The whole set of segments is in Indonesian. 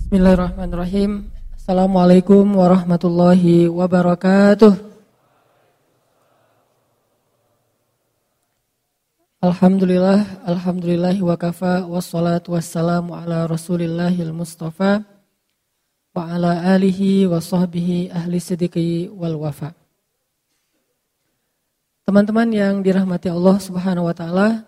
Bismillahirrahmanirrahim. Assalamualaikum warahmatullahi wabarakatuh. Alhamdulillahi wa kafa, wassalatu wassalamu ala rasulillahil mustafa wa ala alihi wa sahbihi ahli siddiqi wal wafa. Teman-teman yang dirahmati Allah subhanahu wa ta'ala,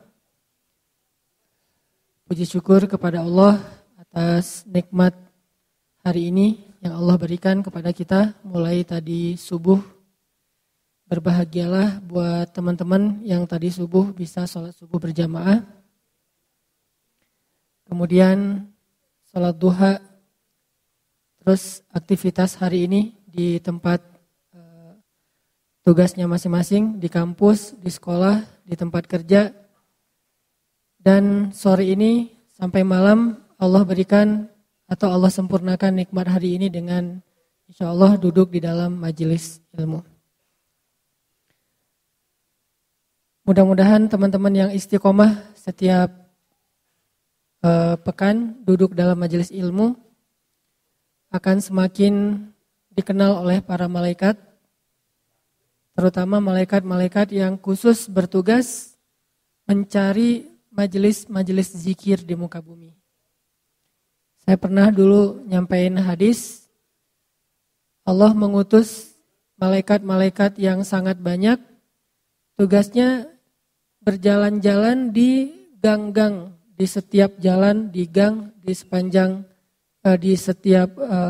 puji syukur kepada Allah atas nikmat hari ini yang Allah berikan kepada kita mulai tadi subuh. Berbahagialah buat teman-teman yang tadi subuh bisa sholat subuh berjamaah. Kemudian sholat duha. Terus aktivitas hari ini di tempat tugasnya masing-masing, di kampus, di sekolah, di tempat kerja. Dan sore ini sampai malam Allah berikan atau Allah sempurnakan nikmat hari ini dengan insya Allah duduk di dalam majelis ilmu. Mudah-mudahan teman-teman yang istiqomah setiap pekan duduk dalam majelis ilmu akan semakin dikenal oleh para malaikat, terutama malaikat-malaikat yang khusus bertugas mencari majelis-majelis zikir di muka bumi. Saya pernah dulu nyampein hadis, Allah mengutus malaikat-malaikat yang sangat banyak, tugasnya berjalan-jalan di gang-gang, di setiap jalan, di gang, di sepanjang, di setiap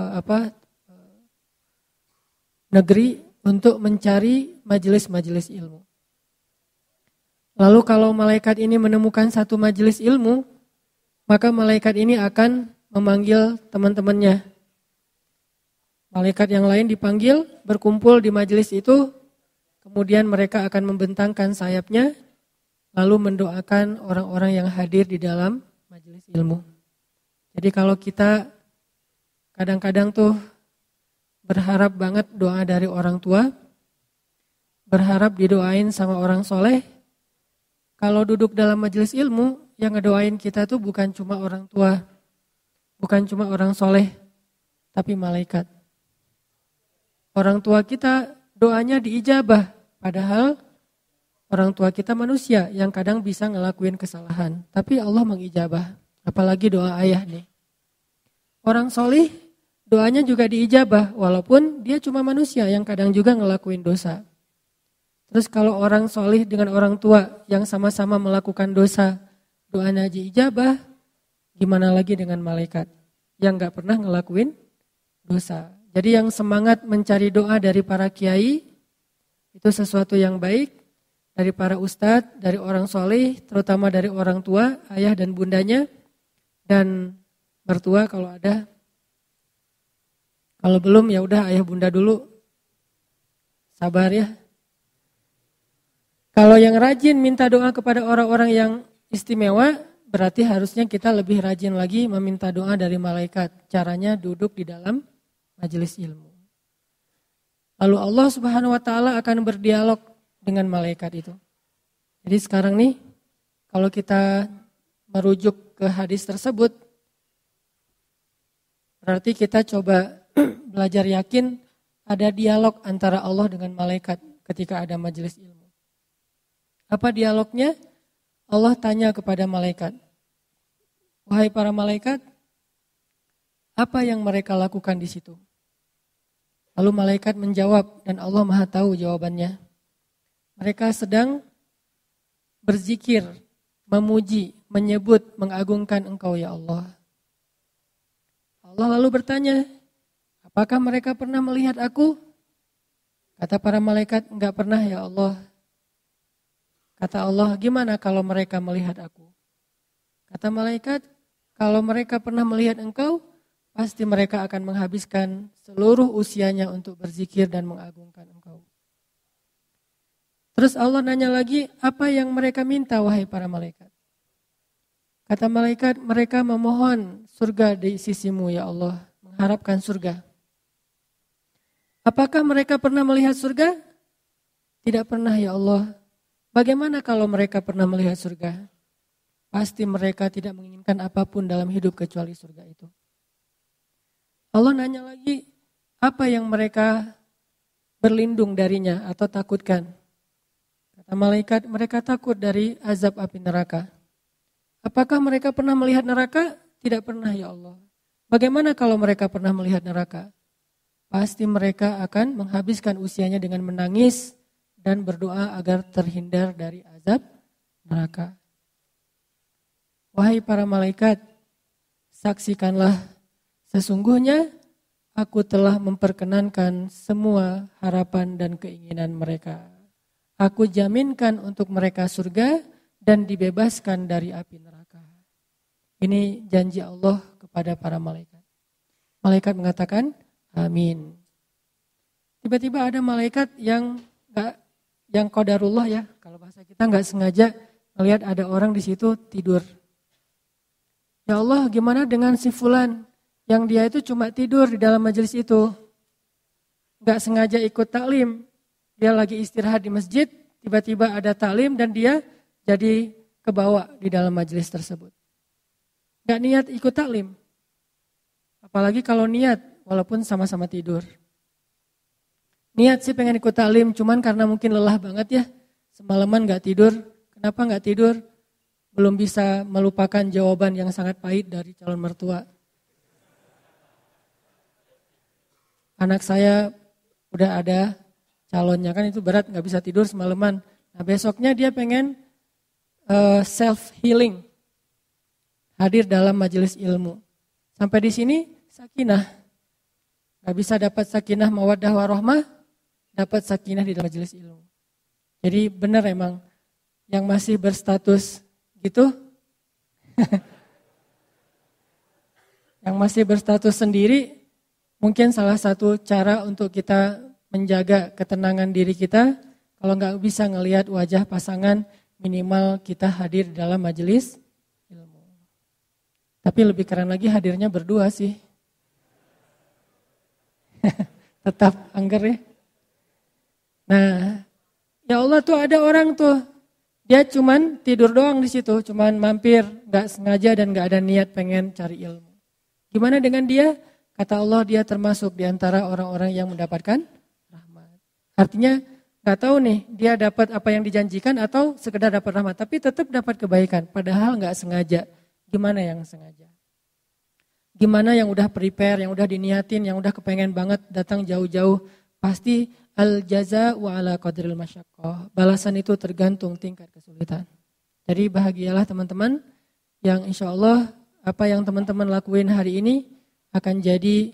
negeri untuk mencari majelis-majelis ilmu. Lalu kalau malaikat ini menemukan satu majelis ilmu, maka malaikat ini akan memanggil teman-temannya. Malaikat yang lain dipanggil, berkumpul di majelis itu, kemudian mereka akan membentangkan sayapnya, lalu mendoakan orang-orang yang hadir di dalam majelis ilmu. Jadi kalau kita kadang-kadang tuh berharap banget doa dari orang tua, berharap didoain sama orang soleh, kalau duduk dalam majelis ilmu, yang ngedoain kita tuh bukan cuma orang tua, bukan cuma orang soleh, tapi malaikat. Orang tua kita doanya diijabah, padahal orang tua kita manusia yang kadang bisa ngelakuin kesalahan. Tapi Allah mengijabah, apalagi doa ayah nih. Orang soleh doanya juga diijabah, walaupun dia cuma manusia yang kadang juga ngelakuin dosa. Terus kalau orang soleh dengan orang tua yang sama-sama melakukan dosa, doanya diijabah, gimana lagi dengan malaikat yang gak pernah ngelakuin dosa. Jadi yang semangat mencari doa dari para kiai, itu sesuatu yang baik. Dari para ustadz, dari orang soleh, terutama dari orang tua, ayah dan bundanya, dan mertua kalau ada. Kalau belum ya udah ayah bunda dulu, sabar ya. Kalau yang rajin minta doa kepada orang-orang yang istimewa, berarti harusnya kita lebih rajin lagi meminta doa dari malaikat. Caranya duduk di dalam majelis ilmu. Lalu Allah Subhanahu wa ta'ala akan berdialog dengan malaikat itu. Jadi sekarang nih, kalau kita merujuk ke hadis tersebut, berarti kita coba belajar yakin ada dialog antara Allah dengan malaikat ketika ada majelis ilmu. Apa dialognya? Allah tanya kepada malaikat, wahai para malaikat, apa yang mereka lakukan di situ? Lalu malaikat menjawab dan Allah Maha tahu jawabannya. Mereka sedang berzikir, memuji, menyebut, mengagungkan Engkau ya Allah. Allah lalu bertanya, apakah mereka pernah melihat aku? Kata para malaikat, enggak pernah ya Allah. Kata Allah, gimana kalau mereka melihat aku? Kata malaikat, kalau mereka pernah melihat engkau, pasti mereka akan menghabiskan seluruh usianya untuk berzikir dan mengagungkan engkau. Terus Allah nanya lagi, apa yang mereka minta wahai para malaikat? Kata malaikat, mereka memohon surga di sisimu ya Allah, mengharapkan surga. Apakah mereka pernah melihat surga? Tidak pernah ya Allah. Bagaimana kalau mereka pernah melihat surga? Pasti mereka tidak menginginkan apapun dalam hidup kecuali surga itu. Allah nanya lagi, apa yang mereka berlindung darinya atau takutkan? Kata malaikat, mereka takut dari azab api neraka. Apakah mereka pernah melihat neraka? Tidak pernah ya Allah. Bagaimana kalau mereka pernah melihat neraka? Pasti mereka akan menghabiskan usianya dengan menangis dan berdoa agar terhindar dari azab neraka. Wahai para malaikat, saksikanlah sesungguhnya aku telah memperkenankan semua harapan dan keinginan mereka. Aku jaminkan untuk mereka surga dan dibebaskan dari api neraka. Ini janji Allah kepada para malaikat. Malaikat mengatakan, amin. Tiba-tiba ada malaikat yang qadarullah ya, kalau bahasa kita nggak sengaja melihat ada orang di situ tidur. Ya Allah, gimana dengan si fulan yang dia itu cuma tidur di dalam majelis itu, nggak sengaja ikut taklim, dia lagi istirahat di masjid, tiba-tiba ada taklim dan dia jadi kebawa di dalam majelis tersebut. Nggak niat ikut taklim, apalagi kalau niat walaupun sama-sama tidur. Niat sih pengen ikut taklim, cuman karena mungkin lelah banget ya, semalaman nggak tidur. Kenapa nggak tidur? Belum bisa melupakan jawaban yang sangat pahit dari calon mertua. Anak saya udah ada calonnya, kan itu berat, nggak bisa tidur semalaman. Nah besoknya dia pengen self-healing, hadir dalam majelis ilmu. Sampai di sini sakinah. Gak bisa dapat sakinah mawaddah warahmah, dapat sakinah di dalam majelis ilmu. Jadi benar emang yang masih berstatus gitu, yang masih berstatus sendiri, mungkin salah satu cara untuk kita menjaga ketenangan diri kita, kalau gak bisa ngelihat wajah pasangan, minimal kita hadir dalam majelis ilmu. Tapi lebih keren lagi hadirnya berdua sih. Tetap angger ya. Nah, ya Allah tuh ada orang tuh, dia cuman tidur doang di situ, cuman mampir, gak sengaja dan gak ada niat pengen cari ilmu. Gimana dengan dia? Kata Allah dia termasuk di antara orang-orang yang mendapatkan rahmat. Artinya gak tahu nih dia dapat apa yang dijanjikan atau sekedar dapat rahmat, tapi tetap dapat kebaikan, padahal gak sengaja. Gimana yang sengaja? Gimana yang udah prepare, yang udah diniatin, yang udah kepengen banget datang jauh-jauh, pasti al-jaza wa ala qadril masyaqqah. Balasan itu tergantung tingkat kesulitan. Jadi bahagialah teman-teman yang insya Allah apa yang teman-teman lakuin hari ini akan jadi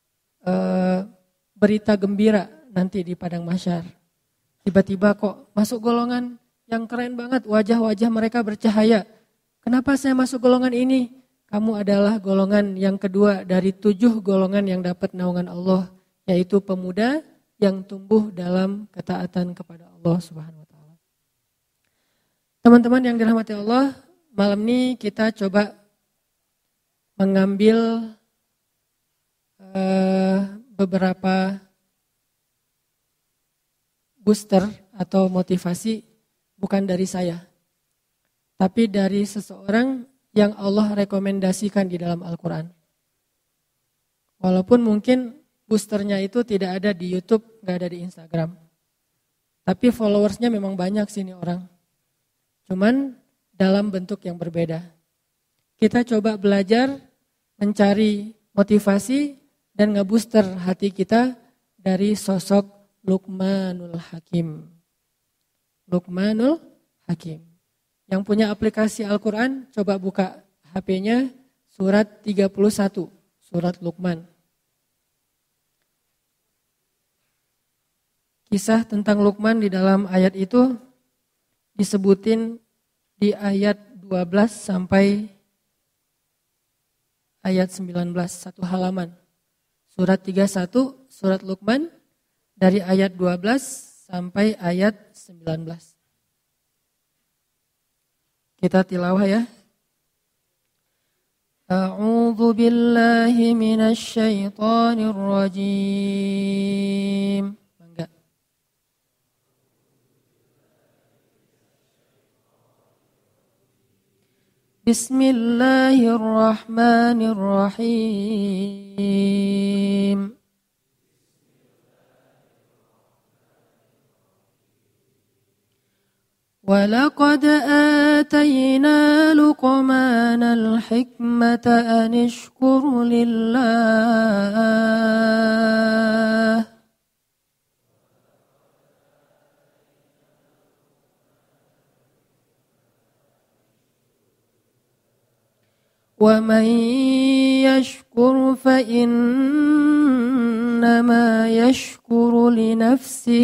berita gembira nanti di padang mahsyar. Tiba-tiba kok masuk golongan yang keren banget, wajah-wajah mereka bercahaya. Kenapa saya masuk golongan ini? Kamu adalah golongan yang kedua dari 7 golongan yang dapat naungan Allah, yaitu pemuda yang tumbuh dalam ketaatan kepada Allah Subhanahu wa taala. Teman-teman yang dirahmati Allah, malam ini kita coba mengambil beberapa booster atau motivasi bukan dari saya, tapi dari seseorang yang Allah rekomendasikan di dalam Al-Quran. Walaupun mungkin boosternya itu tidak ada di YouTube, gak ada di Instagram. Tapi followersnya memang banyak sini orang. Cuman dalam bentuk yang berbeda. Kita coba belajar mencari motivasi dan ngebooster hati kita dari sosok Luqmanul Hakim. Luqmanul Hakim. Yang punya aplikasi Al-Quran, coba buka HP-nya surat 31, surat Luqman. Kisah tentang Luqman di dalam ayat itu disebutin di ayat 12 sampai ayat 19, satu halaman. Surat 31, surat Luqman dari ayat 12 sampai ayat 19. Kita tilawah ya. A'udzu billahi minasy syaithanir rajim. Enggak. Bismillahirrahmanirrahim. ولقد آتينا لقمان الحكمة أن اشكر لله ومن يشكر فإنما يشكر لنفسه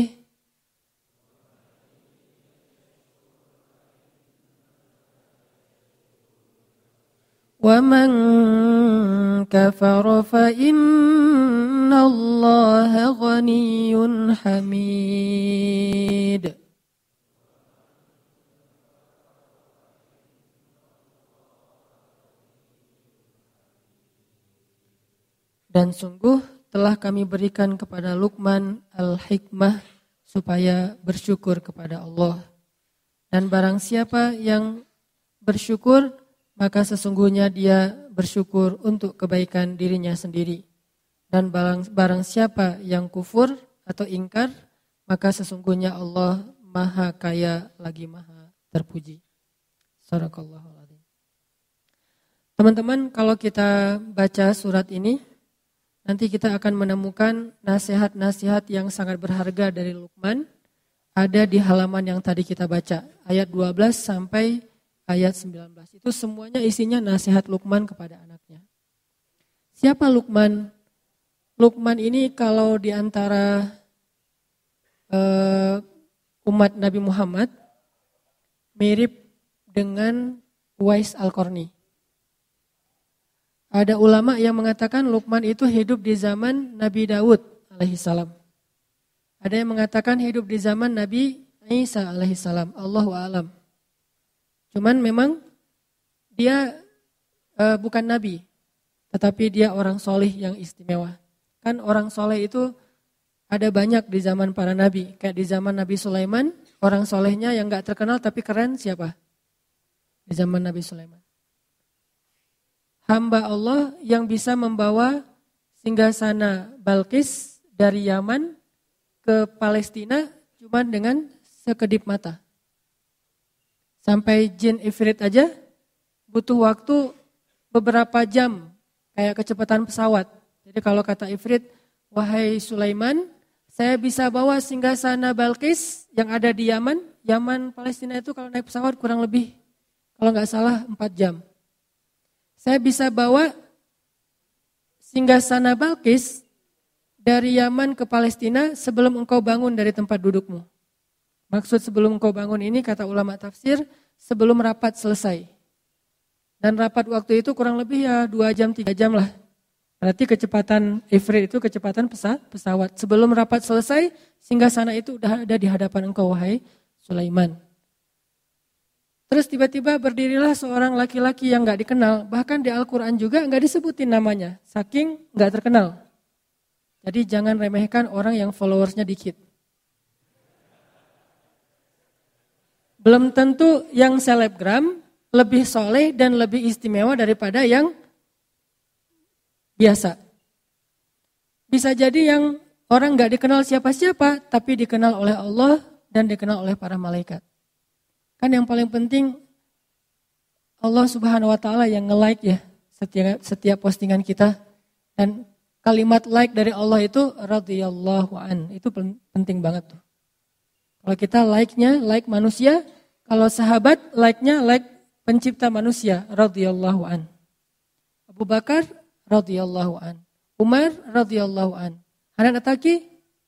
ومن كفر فإن الله غني حميد. Dan sungguh telah kami berikan kepada Luqman al-hikmah supaya bersyukur kepada Allah. Dan barang siapa yang bersyukur, maka sesungguhnya dia bersyukur untuk kebaikan dirinya sendiri. Dan barang siapa yang kufur atau ingkar, maka sesungguhnya Allah maha kaya lagi maha terpuji. Sadaqallahul adzim. Teman-teman, kalau kita baca surat ini, nanti kita akan menemukan nasihat-nasihat yang sangat berharga dari Luqman. Ada di halaman yang tadi kita baca, ayat 12 sampai ayat 19. Itu semuanya isinya nasihat Luqman kepada anaknya. Siapa Luqman? Luqman ini kalau di antara umat Nabi Muhammad mirip dengan Uwais Al-Qarni. Ada ulama yang mengatakan Luqman itu hidup di zaman Nabi Daud alaihissalam. Ada yang mengatakan hidup di zaman Nabi Isa alaihissalam. Allahu a'lam. Cuman memang dia bukan nabi, tetapi dia orang soleh yang istimewa. Kan orang soleh itu ada banyak di zaman para nabi. Kayak di zaman Nabi Sulaiman, orang solehnya yang gak terkenal tapi keren siapa? Di zaman Nabi Sulaiman. Hamba Allah yang bisa membawa singgasana Balqis dari Yaman ke Palestina cuma dengan sekedip mata. Sampai jin ifrit aja butuh waktu beberapa jam kayak kecepatan pesawat. Jadi kalau kata ifrit, wahai Sulaiman, saya bisa bawa singgasana Balqis yang ada di Yaman. Yaman Palestina itu kalau naik pesawat kurang lebih, kalau nggak salah 4 jam. Saya bisa bawa singgasana Balqis dari Yaman ke Palestina sebelum engkau bangun dari tempat dudukmu. Maksud sebelum engkau bangun ini kata ulama tafsir, sebelum rapat selesai. Dan rapat waktu itu kurang lebih 2 jam, 3 jam lah. Berarti kecepatan ifrit itu kecepatan pesawat. Sebelum rapat selesai, singgasana itu udah ada di hadapan engkau, wahai Sulaiman. Terus tiba-tiba berdirilah seorang laki-laki yang gak dikenal. Bahkan di Al-Quran juga gak disebutin namanya. Saking gak terkenal. Jadi jangan remehkan orang yang followersnya dikit. Belum tentu yang selebgram lebih soleh dan lebih istimewa daripada yang biasa. Bisa jadi yang orang gak dikenal siapa-siapa, tapi dikenal oleh Allah dan dikenal oleh para malaikat. Kan yang paling penting Allah Subhanahu wa Ta'ala yang nge-like ya setiap postingan kita. Dan kalimat like dari Allah itu radhiyallahu an. Itu penting banget tuh. Kalau kita like-nya like manusia, kalau sahabat like-nya like pencipta manusia radhiyallahu an. Abu Bakar radhiyallahu an. Umar radhiyallahu an. Hanan Ataki?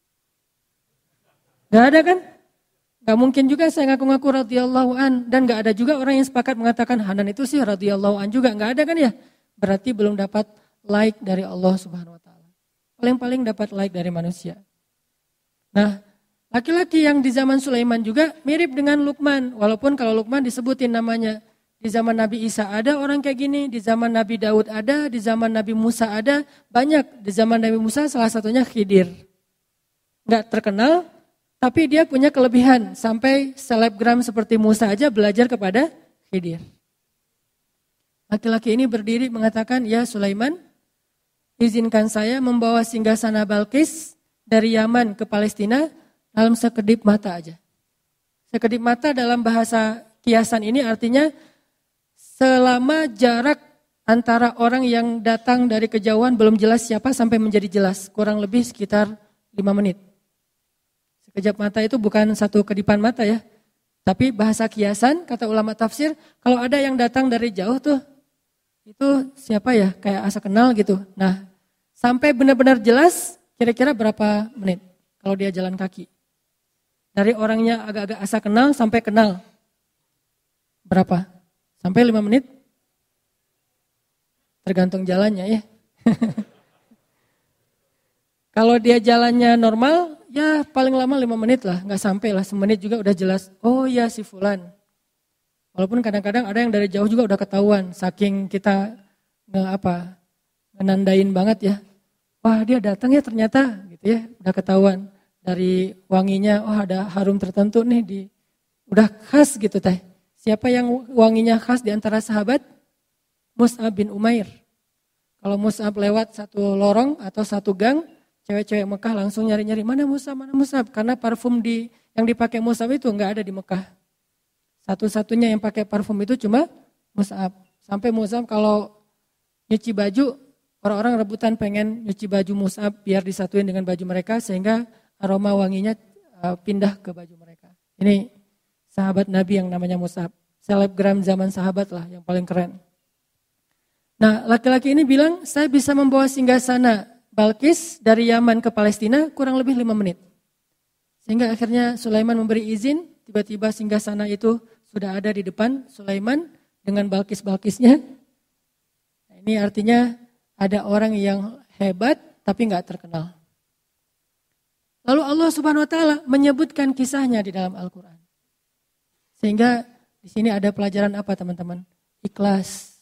Gak ada kan? Gak mungkin juga saya ngaku-ngaku radhiyallahu an. Dan gak ada juga orang yang sepakat mengatakan Hanan itu sih radhiyallahu an juga. Gak ada kan ya? Berarti belum dapat like dari Allah Subhanahu wa Ta'ala. Paling-paling dapat like dari manusia. Nah, laki-laki yang di zaman Sulaiman juga mirip dengan Luqman. Walaupun kalau Luqman disebutin namanya. Di zaman Nabi Isa ada orang kayak gini. Di zaman Nabi Daud ada. Di zaman Nabi Musa ada. Banyak. Di zaman Nabi Musa salah satunya Khidir. Gak terkenal. Tapi dia punya kelebihan. Sampai selebgram seperti Musa aja belajar kepada Khidir. Laki-laki ini berdiri mengatakan, "Ya Sulaiman, izinkan saya membawa singgasana Balqis dari Yaman ke Palestina dalam sekedip mata aja." Sekedip mata dalam bahasa kiasan ini artinya selama jarak antara orang yang datang dari kejauhan belum jelas siapa sampai menjadi jelas. Kurang lebih sekitar 5 menit. Sekejap mata itu bukan satu kedipan mata ya. Tapi bahasa kiasan, kata ulama tafsir, kalau ada yang datang dari jauh tuh, itu siapa ya? Kayak asa kenal gitu. Nah, sampai benar-benar jelas, kira-kira berapa menit kalau dia jalan kaki? Dari orangnya agak-agak asa kenal sampai kenal. Berapa? Sampai 5 menit? Tergantung jalannya ya. Kalau dia jalannya normal, ya paling lama 5 menit lah, nggak sampai lah, semenit juga udah jelas. Oh ya si fulan. Walaupun kadang-kadang ada yang dari jauh juga udah ketahuan, saking kita menandain banget ya. Wah dia datang ya ternyata, gitu ya, udah ketahuan dari wanginya. Oh ada harum tertentu nih udah khas gitu teh. Siapa yang wanginya khas di antara sahabat? Mus'ab bin Umair. Kalau Mus'ab lewat satu lorong atau satu gang, cewek-cewek Mekah langsung nyari-nyari mana Mus'ab. Karena parfum yang dipakai Mus'ab itu enggak ada di Mekah. Satu-satunya yang pakai parfum itu cuma Mus'ab. Sampai Mus'ab kalau nyuci baju, orang-orang rebutan pengen nyuci baju Mus'ab biar disatuin dengan baju mereka sehingga aroma wanginya pindah ke baju mereka. Ini sahabat Nabi yang namanya Mus'ab. Selebgram zaman sahabat lah yang paling keren. Nah laki-laki ini bilang saya bisa membawa singgasana Balqis dari Yaman ke Palestina kurang lebih 5 menit. Sehingga akhirnya Sulaiman memberi izin, tiba-tiba singgasana itu sudah ada di depan Sulaiman dengan Balqis-Balqisnya. Nah, ini artinya ada orang yang hebat tapi nggak terkenal. Lalu Allah Subhanahu Wa Taala menyebutkan kisahnya di dalam Al-Quran. Sehingga di sini ada pelajaran apa teman-teman? Ikhlas.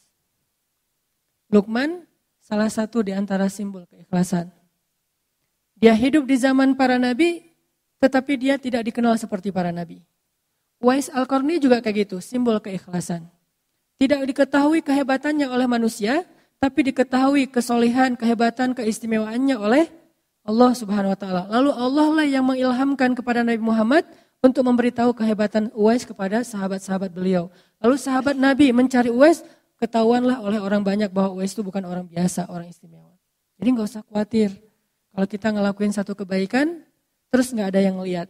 Luqman salah satu di antara simbol keikhlasan. Dia hidup di zaman para nabi, tetapi dia tidak dikenal seperti para nabi. Uwais Al-Qarni juga kayak gitu, simbol keikhlasan. Tidak diketahui kehebatannya oleh manusia, tapi diketahui kesolehan, kehebatan, keistimewaannya oleh Allah Subhanahu Wa Taala. Lalu Allah lah yang mengilhamkan kepada Nabi Muhammad untuk memberitahu kehebatan Uwais kepada sahabat-sahabat beliau. Lalu sahabat Nabi mencari Uwais, ketahuanlah oleh orang banyak bahwa Uwais itu bukan orang biasa, orang istimewa. Jadi gak usah khawatir. Kalau kita ngelakuin satu kebaikan, terus gak ada yang ngelihat.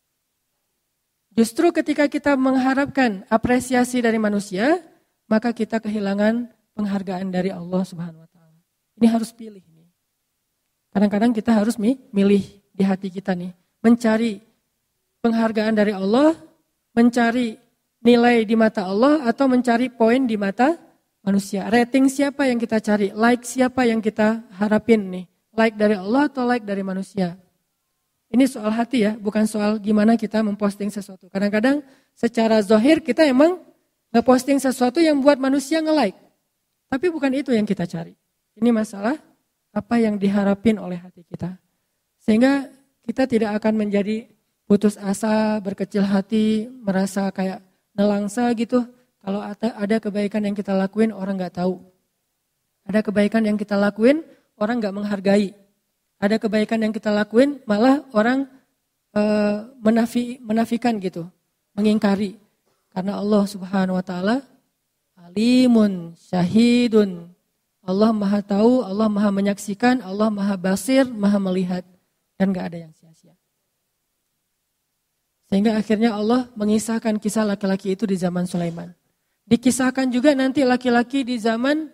Justru ketika kita mengharapkan apresiasi dari manusia, maka kita kehilangan penghargaan dari Allah Subhanahu Wa Taala. Ini harus pilih. Kadang-kadang kita harus milih di hati kita nih. Mencari penghargaan dari Allah, mencari nilai di mata Allah, atau mencari poin di mata manusia. Rating siapa yang kita cari? Like siapa yang kita harapin nih? Like dari Allah atau like dari manusia? Ini soal hati ya, bukan soal gimana kita memposting sesuatu. Kadang-kadang secara zahir kita emang ngeposting sesuatu yang buat manusia nge-like. Tapi bukan itu yang kita cari. Ini masalah apa yang diharapin oleh hati kita. Sehingga kita tidak akan menjadi putus asa, berkecil hati, merasa kayak nelangsa gitu. Kalau ada kebaikan yang kita lakuin, orang gak tahu. Ada kebaikan yang kita lakuin, orang gak menghargai. Ada kebaikan yang kita lakuin, malah orang menafikan gitu, mengingkari. Karena Allah Subhanahu Wa Taala alimun, syahidun. Allah maha tahu, Allah maha menyaksikan, Allah maha basir, maha melihat. Dan gak ada yang sia-sia. Sehingga akhirnya Allah mengisahkan kisah laki-laki itu di zaman Sulaiman. Dikisahkan juga nanti laki-laki di zaman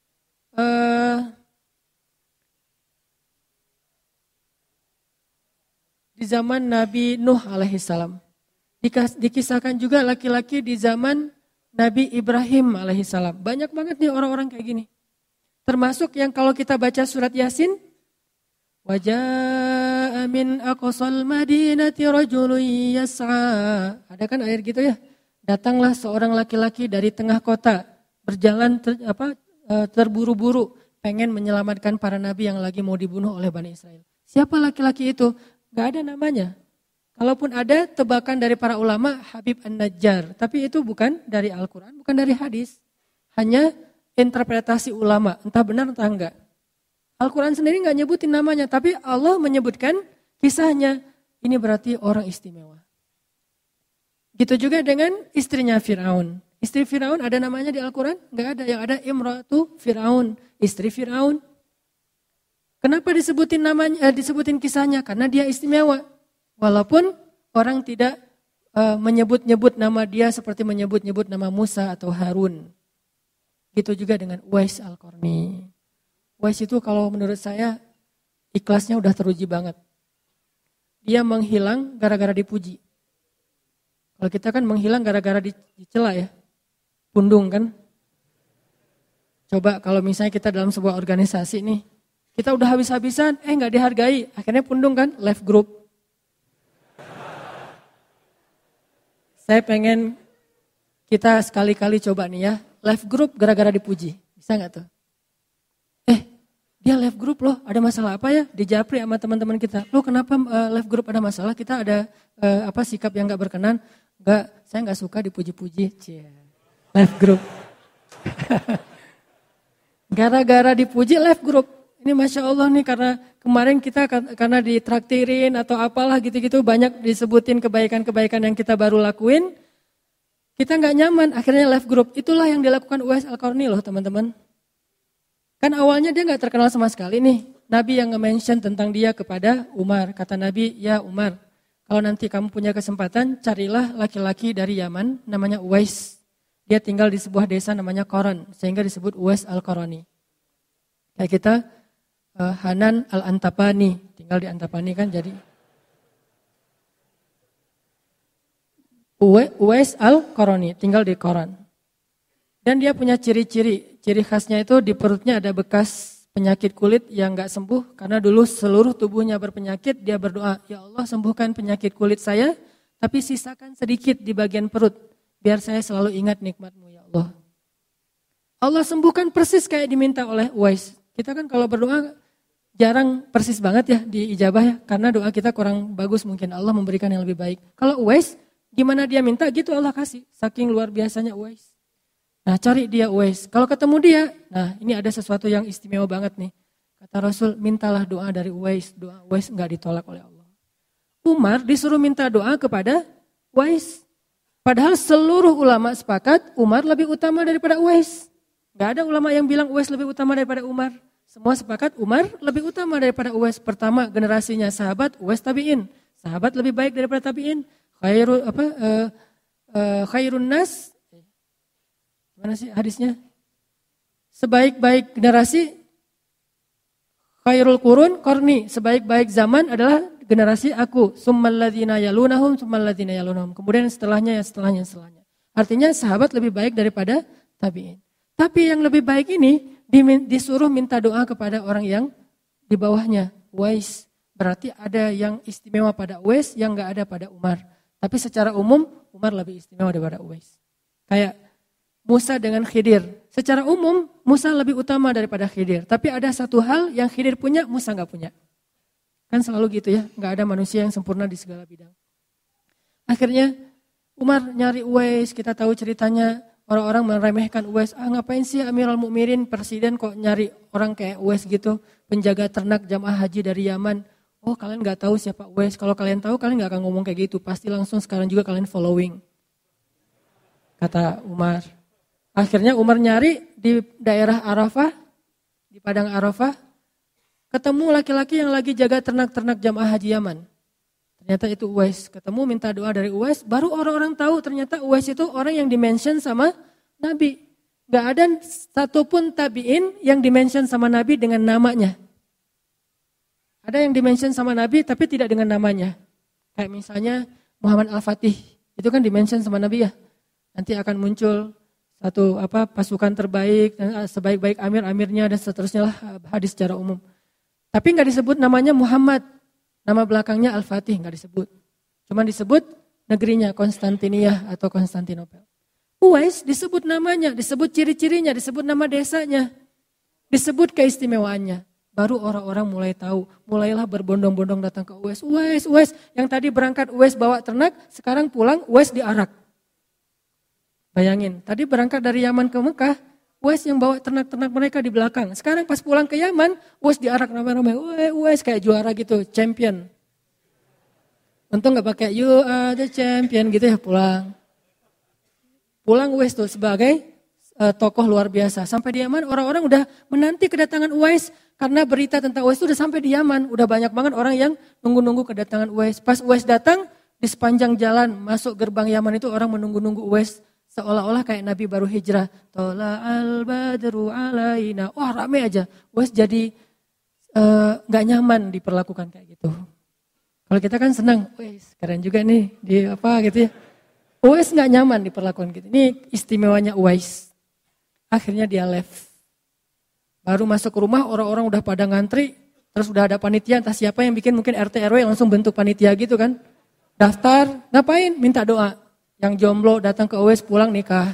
Nabi Nuh alaihissalam. Dikisahkan juga laki-laki di zaman Nabi Ibrahim alaihissalam. Banyak banget nih orang-orang kayak gini. Termasuk yang kalau kita baca surat Yasin, waja'a min aqsal madinati rajulun yas'a. Ada kan ayat gitu ya? Datanglah seorang laki-laki dari tengah kota, berjalan terburu-buru, pengen menyelamatkan para nabi yang lagi mau dibunuh oleh Bani Israel. Siapa laki-laki itu? Gak ada namanya. Kalaupun ada, tebakan dari para ulama Habib An-Najjar. Tapi itu bukan dari Al-Quran, bukan dari hadis. Hanya interpretasi ulama, entah benar entah enggak. Al-Quran sendiri enggak nyebutin namanya, tapi Allah menyebutkan kisahnya. Ini berarti orang istimewa. Gitu juga dengan istrinya Fir'aun. Istri Fir'aun ada namanya di Al-Quran? Enggak ada, yang ada Imratu Fir'aun, istri Fir'aun. Kenapa disebutin namanya, disebutin kisahnya? Karena dia istimewa. Walaupun orang tidak menyebut-nyebut nama dia seperti menyebut-nyebut nama Musa atau Harun. Gitu juga dengan Uwais Al-Qarni. Uwais itu kalau menurut saya ikhlasnya udah teruji banget. Dia menghilang gara-gara dipuji. Kalau kita kan menghilang gara-gara dicela ya. Pundung kan. Coba kalau misalnya kita dalam sebuah organisasi nih. Kita udah habis-habisan, nggak dihargai. Akhirnya pundung kan, left group. Saya pengen kita sekali-kali coba nih ya. Left group gara-gara dipuji. Bisa nggak tuh? Dia left group loh, ada masalah apa ya? Dijapri sama teman-teman kita. Loh kenapa left group ada masalah? Kita ada sikap yang nggak berkenan? Nggak, saya nggak suka dipuji-puji. Left group. Gara-gara dipuji left group. Ini Masya Allah nih karena kemarin kita karena ditraktirin atau apalah gitu-gitu banyak disebutin kebaikan-kebaikan yang kita baru lakuin. Kita nggak nyaman, akhirnya left group. Itulah yang dilakukan Uwais Al-Qarni loh teman-teman. Kan awalnya dia nggak terkenal sama sekali nih. Nabi yang nge-mention tentang dia kepada Umar. Kata Nabi, ya Umar, kalau nanti kamu punya kesempatan, carilah laki-laki dari Yaman namanya Uwais. Dia tinggal di sebuah desa namanya Qaran, sehingga disebut Uwais Al-Qarani. Kayak kita, Hanan Al-Antapani, tinggal di Antapani kan jadi. Uwais Al-Qarani, tinggal di Qaran. Dan dia punya ciri-ciri khasnya itu di perutnya ada bekas penyakit kulit yang gak sembuh. Karena dulu seluruh tubuhnya berpenyakit, dia berdoa, ya Allah sembuhkan penyakit kulit saya, tapi sisakan sedikit di bagian perut, biar saya selalu ingat nikmat-Mu ya Allah. Allah sembuhkan persis kayak diminta oleh Uwais. Kita kan kalau berdoa jarang persis banget ya diijabah ya, karena doa kita kurang bagus mungkin Allah memberikan yang lebih baik. Kalau Uwais, gimana dia minta gitu Allah kasih, saking luar biasanya Uwais. Nah cari dia Uwais, kalau ketemu dia, nah ini ada sesuatu yang istimewa banget nih. Kata Rasul, mintalah doa dari Uwais, doa Uwais enggak ditolak oleh Allah. Umar disuruh minta doa kepada Uwais. Padahal seluruh ulama sepakat Umar lebih utama daripada Uwais. Enggak ada ulama yang bilang Uwais lebih utama daripada Umar. Semua sepakat Umar lebih utama daripada Uwais. Pertama generasinya sahabat Uwais tabi'in. Sahabat lebih baik daripada tabi'in. Khairun nas. Mana sih hadisnya? Sebaik-baik generasi khairul qurun qarni. Sebaik-baik zaman adalah generasi aku. Summal ladzina yalunahum summal ladzina yalunahum. Kemudian setelahnya. Artinya sahabat lebih baik daripada tabi'in. Tapi yang lebih baik ini disuruh minta doa kepada orang yang di bawahnya, Uwais. Berarti ada yang istimewa pada Uwais yang enggak ada pada Umar. Tapi secara umum Umar lebih istimewa daripada Uwais. Kayak Musa dengan Khidir. Secara umum Musa lebih utama daripada Khidir. Tapi ada satu hal yang Khidir punya, Musa enggak punya. Kan selalu gitu ya, enggak ada manusia yang sempurna di segala bidang. Akhirnya Umar nyari Uwais, kita tahu ceritanya. Orang-orang meremehkan Uwais, ngapain sih Amirul Mukminin presiden kok nyari orang kayak Uwais gitu, penjaga ternak jamaah haji dari Yaman. Oh kalian gak tahu siapa Uwais, kalau kalian tahu kalian gak akan ngomong kayak gitu, pasti langsung sekarang juga kalian following. Kata Umar. Akhirnya Umar nyari di daerah Arafah, di padang Arafah, ketemu laki-laki yang lagi jaga ternak-ternak jamaah haji Yaman. Ternyata itu Uwais, ketemu minta doa dari Uwais, baru orang-orang tahu ternyata Uwais itu orang yang dimention sama Nabi. Gak ada satupun tabi'in yang dimention sama Nabi dengan namanya. Ada yang dimention sama Nabi tapi tidak dengan namanya. Kayak misalnya Muhammad Al-Fatih, itu kan dimention sama Nabi ya. Nanti akan muncul satu pasukan terbaik, dan sebaik-baik amir-amirnya dan seterusnya lah hadis secara umum. Tapi gak disebut namanya Muhammad. Nama belakangnya Al-Fatih nggak disebut. Cuma disebut negerinya Konstantinia atau Konstantinopel. Uwais disebut namanya, disebut ciri-cirinya, disebut nama desanya. Disebut keistimewaannya. Baru orang-orang mulai tahu, mulailah berbondong-bondong datang ke Uwais. Uwais, yang tadi berangkat Uwais bawa ternak, sekarang pulang Uwais diarak. Bayangin, tadi berangkat dari Yaman ke Mekah, Uwais yang bawa ternak-ternak mereka di belakang. Sekarang pas pulang ke Yaman, Uwais diarak ramai-ramai. Uwais kayak juara gitu, champion. Untung gak pakai you are the champion gitu ya pulang. Pulang Uwais tuh sebagai tokoh luar biasa. Sampai di Yaman orang-orang udah menanti kedatangan Uwais. Karena berita tentang Uwais itu udah sampai di Yaman. Udah banyak banget orang yang nunggu-nunggu kedatangan Uwais. Pas Uwais datang, di sepanjang jalan masuk gerbang Yaman itu orang menunggu-nunggu Uwais. Seolah-olah kayak Nabi baru hijrah. Tola al-badru alaina. Wah rame aja. Uwais jadi gak nyaman diperlakukan kayak gitu. Kalau kita kan senang. Uwais keren juga nih. Di apa gitu ya. Uwais gak nyaman diperlakukan gitu. Ini istimewanya Uwais. Akhirnya dia left. Baru masuk ke rumah orang-orang udah pada ngantri. Terus udah ada panitia entah siapa yang bikin mungkin RT RW langsung bentuk panitia gitu kan. Daftar, ngapain? Minta doa. Yang jomblo datang ke Uwais pulang nikah.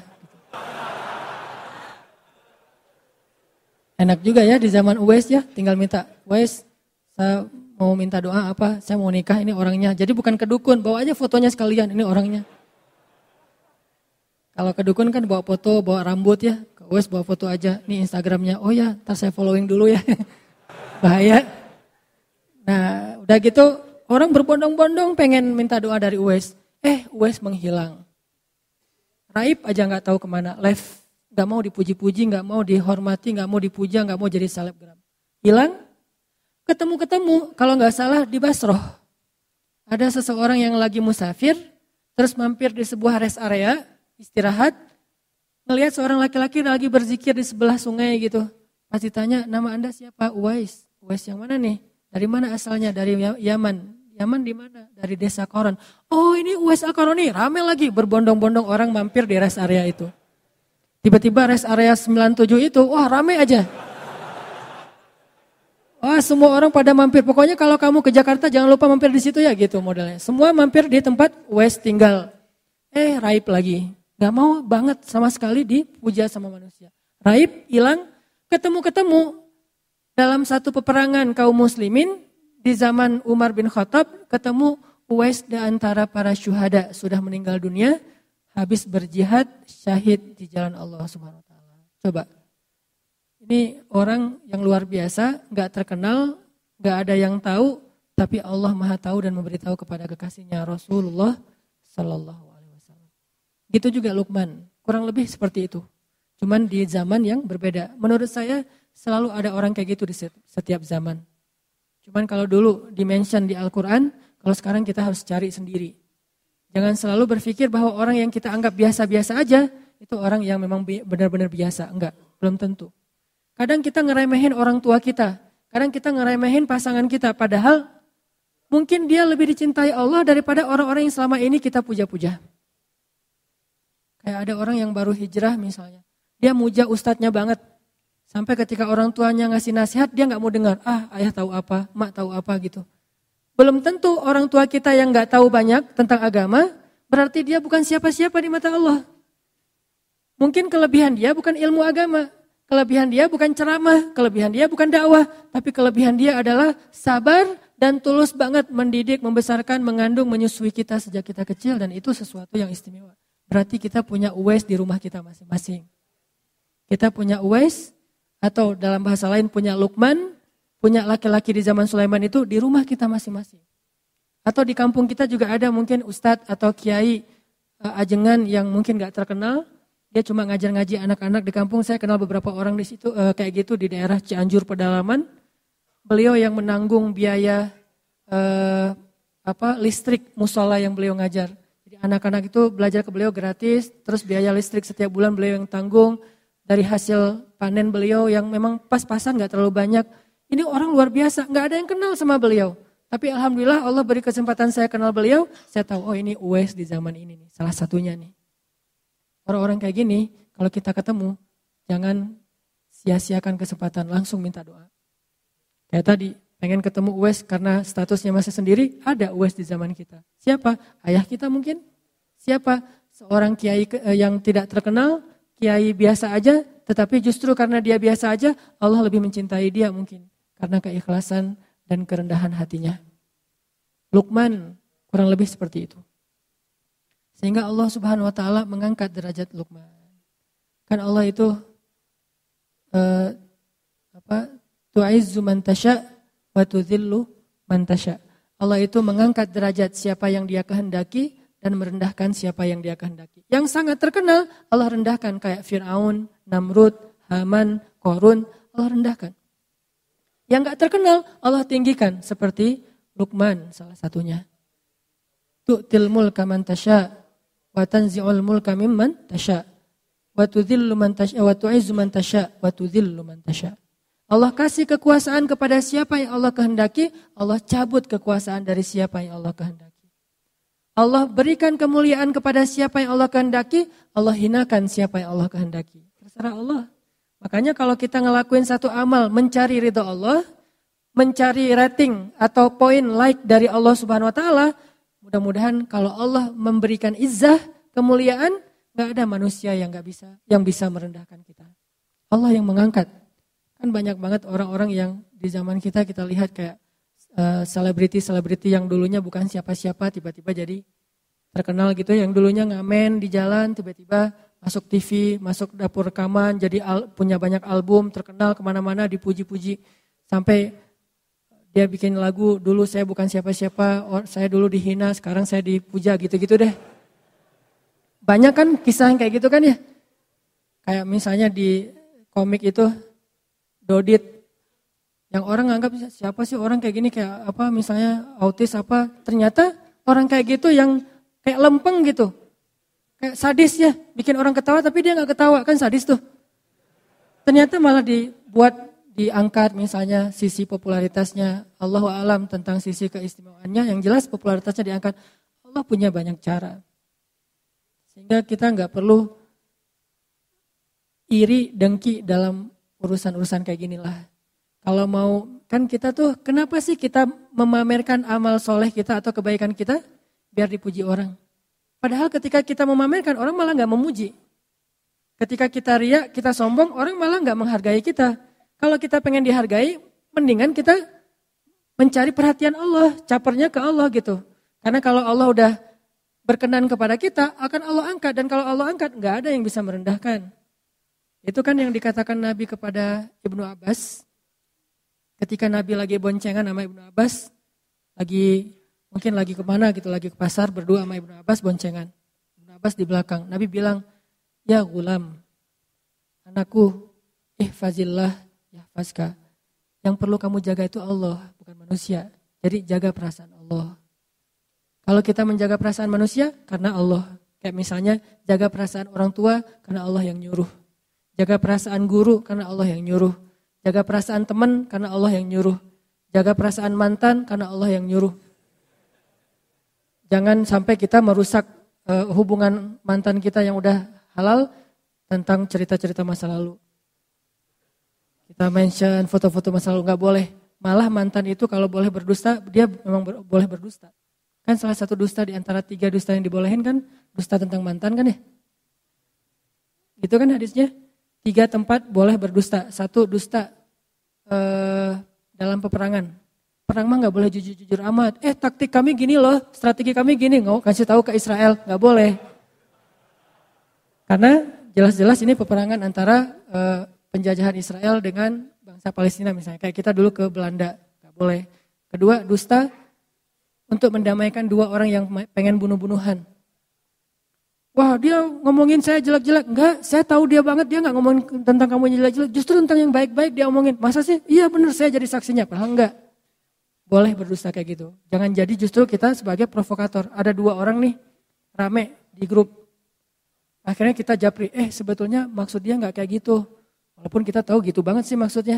Enak juga ya di zaman Uwais ya. Tinggal minta, Uwais saya mau minta doa apa? Saya mau nikah ini orangnya. Jadi bukan ke dukun, bawa aja fotonya sekalian ini orangnya. Kalau ke dukun kan bawa foto, bawa rambut ya. Ke Uwais bawa foto aja. Nih Instagramnya. Oh ya, ntar saya following dulu ya. Bahaya. Nah udah gitu orang berbondong-bondong pengen minta doa dari Uwais. Uwais menghilang. Raib aja gak tahu kemana. Left. Gak mau dipuji-puji, gak mau dihormati, gak mau dipuja, gak mau jadi selebgram. Hilang. Ketemu-ketemu. Kalau gak salah di Basroh. Ada seseorang yang lagi musafir. Terus mampir di sebuah rest area. Istirahat, ngelihat seorang laki-laki lagi berzikir di sebelah sungai gitu. Pas ditanya, nama Anda siapa? Uwais. Uwais yang mana nih? Dari mana asalnya? Dari Yaman. Yaman di mana? Dari desa Qaran. Oh ini Uwais Al-Qarani, rame lagi berbondong-bondong orang mampir di rest area itu. Tiba-tiba rest area 97 itu, wah rame aja. Wah semua orang pada mampir. Pokoknya kalau kamu ke Jakarta jangan lupa mampir di situ ya gitu modelnya. Semua mampir di tempat Uwais tinggal. Raib lagi. Gak mau banget sama sekali dipuja sama manusia. Raib, hilang, ketemu-ketemu. Dalam satu peperangan kaum muslimin, di zaman Umar bin Khattab, ketemu Uwais di antara para syuhada. Sudah meninggal dunia, habis berjihad, syahid di jalan Allah Subhanahu Wa Taala. Coba, ini orang yang luar biasa, gak terkenal, gak ada yang tahu, tapi Allah Maha tahu dan memberitahu kepada kekasihnya Rasulullah Sallallahu. Gitu juga Luqman, kurang lebih seperti itu. Cuman di zaman yang berbeda. Menurut saya selalu ada orang kayak gitu di setiap zaman. Cuman kalau dulu di-mention di Al-Quran, kalau sekarang kita harus cari sendiri. Jangan selalu berpikir bahwa orang yang kita anggap biasa-biasa aja, itu orang yang memang benar-benar biasa. Enggak, belum tentu. Kadang kita ngeremehin orang tua kita, kadang kita ngeremehin pasangan kita, padahal mungkin dia lebih dicintai Allah daripada orang-orang yang selama ini kita puja-puja. Kayak ada orang yang baru hijrah misalnya. Dia muja ustadznya banget. Sampai ketika orang tuanya ngasih nasihat dia gak mau dengar. Ayah tahu apa, mak tahu apa gitu. Belum tentu orang tua kita yang gak tahu banyak tentang agama. Berarti dia bukan siapa-siapa di mata Allah. Mungkin kelebihan dia bukan ilmu agama. Kelebihan dia bukan ceramah. Kelebihan dia bukan dakwah. Tapi kelebihan dia adalah sabar dan tulus banget mendidik, membesarkan, mengandung, menyusui kita sejak kita kecil. Dan itu sesuatu yang istimewa. Berarti kita punya Uwais di rumah kita masing-masing. Kita punya Uwais atau dalam bahasa lain punya Luqman, punya laki-laki di zaman Sulaiman itu di rumah kita masing-masing. Atau di kampung kita juga ada mungkin ustadz atau kiai ajengan yang mungkin gak terkenal. Dia cuma ngajar-ngaji anak-anak di kampung. Saya kenal beberapa orang di situ kayak gitu di daerah Cianjur Pedalaman. Beliau yang menanggung biaya listrik musola yang beliau ngajar. Anak-anak itu belajar ke beliau gratis, terus biaya listrik setiap bulan beliau yang tanggung, dari hasil panen beliau yang memang pas-pasan gak terlalu banyak. Ini orang luar biasa, gak ada yang kenal sama beliau. Tapi alhamdulillah Allah beri kesempatan saya kenal beliau, saya tahu ini Uwais di zaman ini nih, salah satunya nih. Orang-orang kayak gini, kalau kita ketemu, jangan sia-siakan kesempatan, langsung minta doa. Kayak tadi, pengen ketemu Uwais karena statusnya masih sendiri, ada Uwais di zaman kita. Siapa? Ayah kita mungkin? Siapa? Seorang kiai yang tidak terkenal, kiai biasa aja, tetapi justru karena dia biasa aja, Allah lebih mencintai dia mungkin. Karena keikhlasan dan kerendahan hatinya. Luqman kurang lebih seperti itu. Sehingga Allah Subhanahu Wa Taala mengangkat derajat Luqman. Kan Allah itu tu'izzu man tasya wa tudhillu man tasya. Allah itu mengangkat derajat siapa yang Dia kehendaki dan merendahkan siapa yang Dia kehendaki. Yang sangat terkenal Allah rendahkan kayak Fir'aun, Namrud, Haman, Qarun, Allah rendahkan. Yang enggak terkenal Allah tinggikan seperti Luqman salah satunya. Tu'til mulka man tasya wa tanzi'ul mulka mimman tasya wa tudhillu man tasya wa tu'izzu man tasya wa tudhillu man tasya. Allah kasih kekuasaan kepada siapa yang Allah kehendaki, Allah cabut kekuasaan dari siapa yang Allah kehendaki. Allah berikan kemuliaan kepada siapa yang Allah kehendaki, Allah hinakan siapa yang Allah kehendaki. Terserah Allah. Makanya kalau kita ngelakuin satu amal mencari ridha Allah, mencari rating atau poin like dari Allah Subhanahu wa taala, mudah-mudahan kalau Allah memberikan izzah, kemuliaan, enggak ada manusia yang bisa merendahkan kita. Allah yang mengangkat. Kan banyak banget orang-orang yang di zaman kita lihat kayak selebriti-selebriti yang dulunya bukan siapa-siapa tiba-tiba jadi terkenal gitu, yang dulunya ngamen di jalan tiba-tiba masuk TV, masuk dapur rekaman, jadi punya banyak album, terkenal kemana-mana, dipuji-puji sampai dia bikin lagu, dulu saya bukan siapa-siapa, saya dulu dihina, sekarang saya dipuja, gitu-gitu deh. Banyak kan kisah yang kayak gitu kan ya, kayak misalnya di komik itu Dodit, yang orang nganggap siapa sih orang kayak gini, kayak apa misalnya autis apa, ternyata orang kayak gitu yang kayak lempeng gitu, kayak sadis ya, bikin orang ketawa tapi dia gak ketawa, kan sadis tuh. Ternyata malah diangkat misalnya sisi popularitasnya, Allahu a'lam tentang sisi keistimewaannya, yang jelas popularitasnya diangkat. Allah punya banyak cara, sehingga kita gak perlu iri, dengki dalam urusan-urusan kayak ginilah. Kalau mau, kan kita tuh, kenapa sih kita memamerkan amal soleh kita atau kebaikan kita? Biar dipuji orang. Padahal ketika kita memamerkan, orang malah gak memuji. Ketika kita riya, kita sombong, orang malah gak menghargai kita. Kalau kita pengen dihargai, mendingan kita mencari perhatian Allah, capernya ke Allah gitu. Karena kalau Allah udah berkenan kepada kita, akan Allah angkat. Dan kalau Allah angkat, gak ada yang bisa merendahkan. Itu kan yang dikatakan Nabi kepada Ibnu Abbas. Ketika Nabi lagi boncengan sama Ibnu Abbas, mungkin lagi kemana gitu, lagi ke pasar berdua sama Ibnu Abbas boncengan. Ibnu Abbas di belakang. Nabi bilang, ya gulam, anakku, ihfazillah yahfazka. Yang perlu kamu jaga itu Allah, bukan manusia. Jadi jaga perasaan Allah. Kalau kita menjaga perasaan manusia, karena Allah. Kayak misalnya jaga perasaan orang tua, karena Allah yang nyuruh. Jaga perasaan guru karena Allah yang nyuruh. Jaga perasaan teman karena Allah yang nyuruh. Jaga perasaan mantan karena Allah yang nyuruh. Jangan sampai kita merusak hubungan mantan kita yang udah halal tentang cerita-cerita masa lalu. Kita mention foto-foto masa lalu, gak boleh. Malah mantan itu kalau boleh berdusta, dia memang boleh berdusta. Kan salah satu dusta di antara 3 dusta yang dibolehin kan, dusta tentang mantan kan ya. Itu kan hadisnya. 3 tempat boleh berdusta. 1 dusta dalam peperangan. Perang mah gak boleh jujur-jujur amat. Taktik kami gini loh, strategi kami gini. Nggak kasih tahu ke Israel, gak boleh. Karena jelas-jelas ini peperangan antara penjajahan Israel dengan bangsa Palestina misalnya. Kayak kita dulu ke Belanda, gak boleh. Kedua, dusta untuk mendamaikan 2 orang yang pengen bunuh-bunuhan. Wah, dia ngomongin saya jelek-jelek. Enggak, saya tahu dia banget, dia enggak ngomongin tentang kamu yang jelek-jelek. Justru tentang yang baik-baik dia omongin. Masa sih? Iya benar, saya jadi saksinya. Padahal enggak. Boleh berdusta kayak gitu. Jangan jadi justru kita sebagai provokator. Ada 2 orang nih, rame di grup. Akhirnya kita japri, sebetulnya maksud dia enggak kayak gitu. Walaupun kita tahu gitu banget sih maksudnya.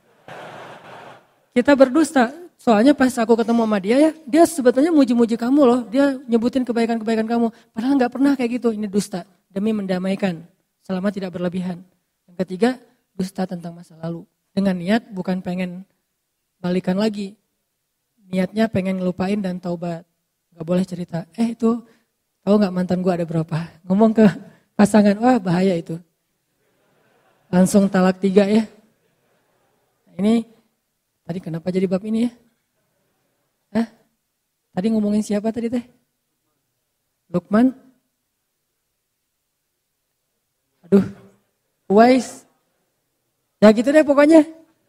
Kita berdusta. Soalnya pas aku ketemu sama dia dia sebetulnya muji-muji kamu loh. Dia nyebutin kebaikan-kebaikan kamu. Padahal gak pernah kayak gitu. Ini dusta. Demi mendamaikan. Selama tidak berlebihan. Yang ketiga, dusta tentang masa lalu. Dengan niat bukan pengen balikan lagi. Niatnya pengen ngelupain dan taubat. Gak boleh cerita. Itu tahu gak mantan gue ada berapa? Ngomong ke pasangan. Wah bahaya itu. Langsung talak 3 ya. Ini tadi kenapa jadi bab ini ya? Tadi ngomongin siapa tadi teh? Luqman? Uwais? Ya gitu deh pokoknya.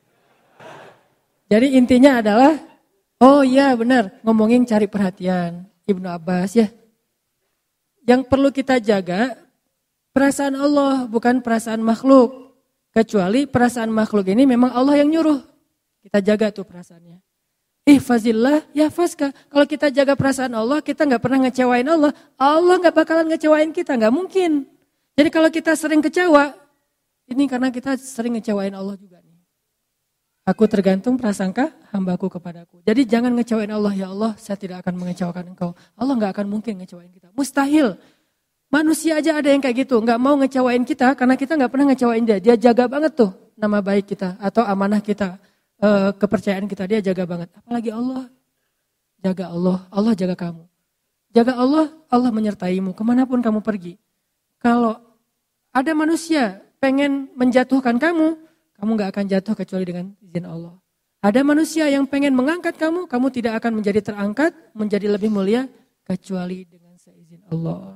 Jadi intinya adalah, oh iya benar, ngomongin cari perhatian. Ibnu Abbas ya. Yang perlu kita jaga, perasaan Allah bukan perasaan makhluk. Kecuali perasaan makhluk ini memang Allah yang nyuruh. Kita jaga tuh perasaannya. Ihfazillah yahfazka. Kalau kita jaga perasaan Allah, kita gak pernah ngecewain Allah. Allah gak bakalan ngecewain kita, gak mungkin. Jadi kalau kita sering kecewa, ini karena kita sering ngecewain Allah juga nih. Aku tergantung prasangka hambaku kepadaku. Jadi jangan ngecewain Allah, ya Allah saya tidak akan mengecewakan engkau. Allah gak akan mungkin ngecewain kita. Mustahil. Manusia aja ada yang kayak gitu, gak mau ngecewain kita karena kita gak pernah ngecewain dia. Dia jaga banget tuh nama baik kita atau amanah kita, kepercayaan kita dia jaga banget. Apalagi Allah, jaga Allah, Allah jaga kamu. Jaga Allah, Allah menyertaimu kemanapun kamu pergi. Kalau ada manusia pengen menjatuhkan kamu, kamu gak akan jatuh kecuali dengan izin Allah. Ada manusia yang pengen mengangkat kamu, kamu tidak akan menjadi terangkat, menjadi lebih mulia kecuali dengan seizin Allah.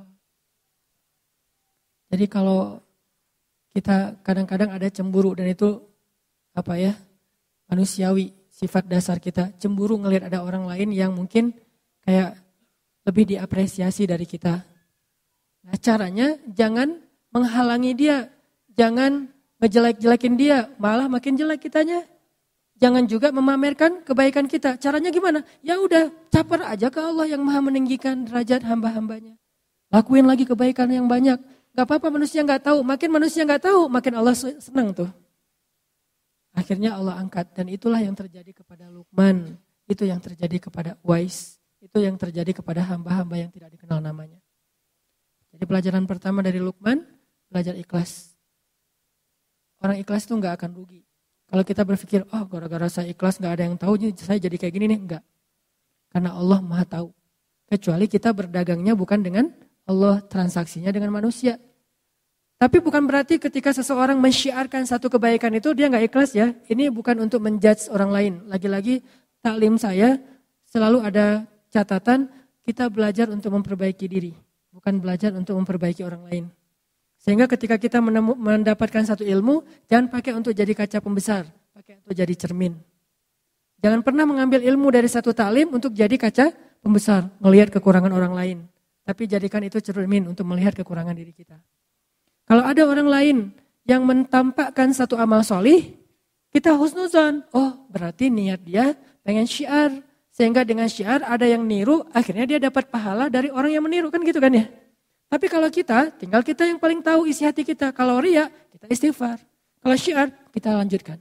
Jadi kalau kita kadang-kadang ada cemburu dan itu manusiawi, sifat dasar kita. Cemburu ngelihat ada orang lain yang mungkin kayak lebih diapresiasi dari kita. Nah caranya jangan menghalangi dia, jangan ngejelek-jelekin dia, malah makin jelek kitanya. Jangan juga memamerkan kebaikan kita. Caranya gimana? Ya udah, caper aja ke Allah yang Maha meninggikan derajat hamba-hambanya. Lakuin lagi kebaikan yang banyak. Gak apa-apa manusia gak tahu, makin manusia gak tahu, makin Allah senang tuh. Akhirnya Allah angkat dan itulah yang terjadi kepada Luqman. Itu yang terjadi kepada Uwais. Itu yang terjadi kepada hamba-hamba yang tidak dikenal namanya. Jadi pelajaran pertama dari Luqman, belajar ikhlas. Orang ikhlas tuh gak akan rugi. Kalau kita berpikir, oh gara-gara saya ikhlas gak ada yang tahu, saya jadi kayak gini nih. Enggak. Karena Allah Maha tahu. Kecuali kita berdagangnya bukan dengan Allah, transaksinya dengan manusia. Tapi bukan berarti ketika seseorang mensyiarkan satu kebaikan itu dia gak ikhlas ya. Ini bukan untuk menjudge orang lain. Lagi-lagi taklim saya selalu ada catatan kita belajar untuk memperbaiki diri. Bukan belajar untuk memperbaiki orang lain. Sehingga ketika kita mendapatkan satu ilmu, jangan pakai untuk jadi kaca pembesar. Pakai untuk jadi cermin. Jangan pernah mengambil ilmu dari satu taklim untuk jadi kaca pembesar. Melihat kekurangan orang lain. Tapi jadikan itu cermin untuk melihat kekurangan diri kita. Kalau ada orang lain yang mentampakkan satu amal solih, kita husnuzon. Oh berarti niat dia pengen syiar. Sehingga dengan syiar ada yang niru, akhirnya dia dapat pahala dari orang yang meniru. Kan gitu kan ya. Tapi kalau kita, tinggal kita yang paling tahu isi hati kita. Kalau riya, kita istighfar. Kalau syiar, kita lanjutkan.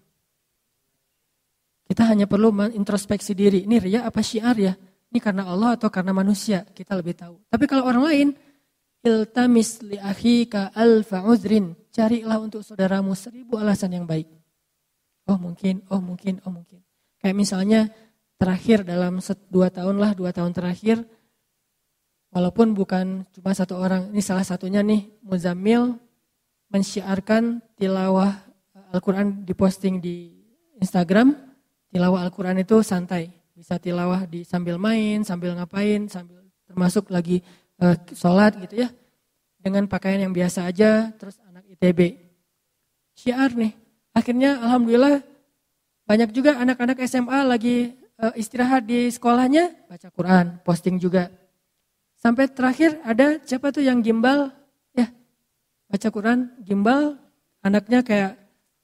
Kita hanya perlu mengintrospeksi diri. Ini riya apa syiar ya? Ini karena Allah atau karena manusia, kita lebih tahu. Tapi kalau orang lain, iltamis li akhika alfa uzrin. Carilah untuk saudaramu 1000 alasan yang baik. Oh mungkin. Kayak misalnya terakhir dalam 2 tahun terakhir, walaupun bukan cuma satu orang, ini salah satunya nih, Muzammil mensyiarkan tilawah Al-Quran diposting di Instagram. Tilawah Al-Quran itu santai. Bisa tilawah sambil main, sambil ngapain, sambil termasuk lagi sholat gitu ya. Dengan pakaian yang biasa aja, terus anak ITB. Syiar nih. Akhirnya alhamdulillah banyak juga anak-anak SMA lagi istirahat di sekolahnya, baca Quran, posting juga. Sampai terakhir ada siapa tuh yang gimbal, ya baca Quran, gimbal, anaknya kayak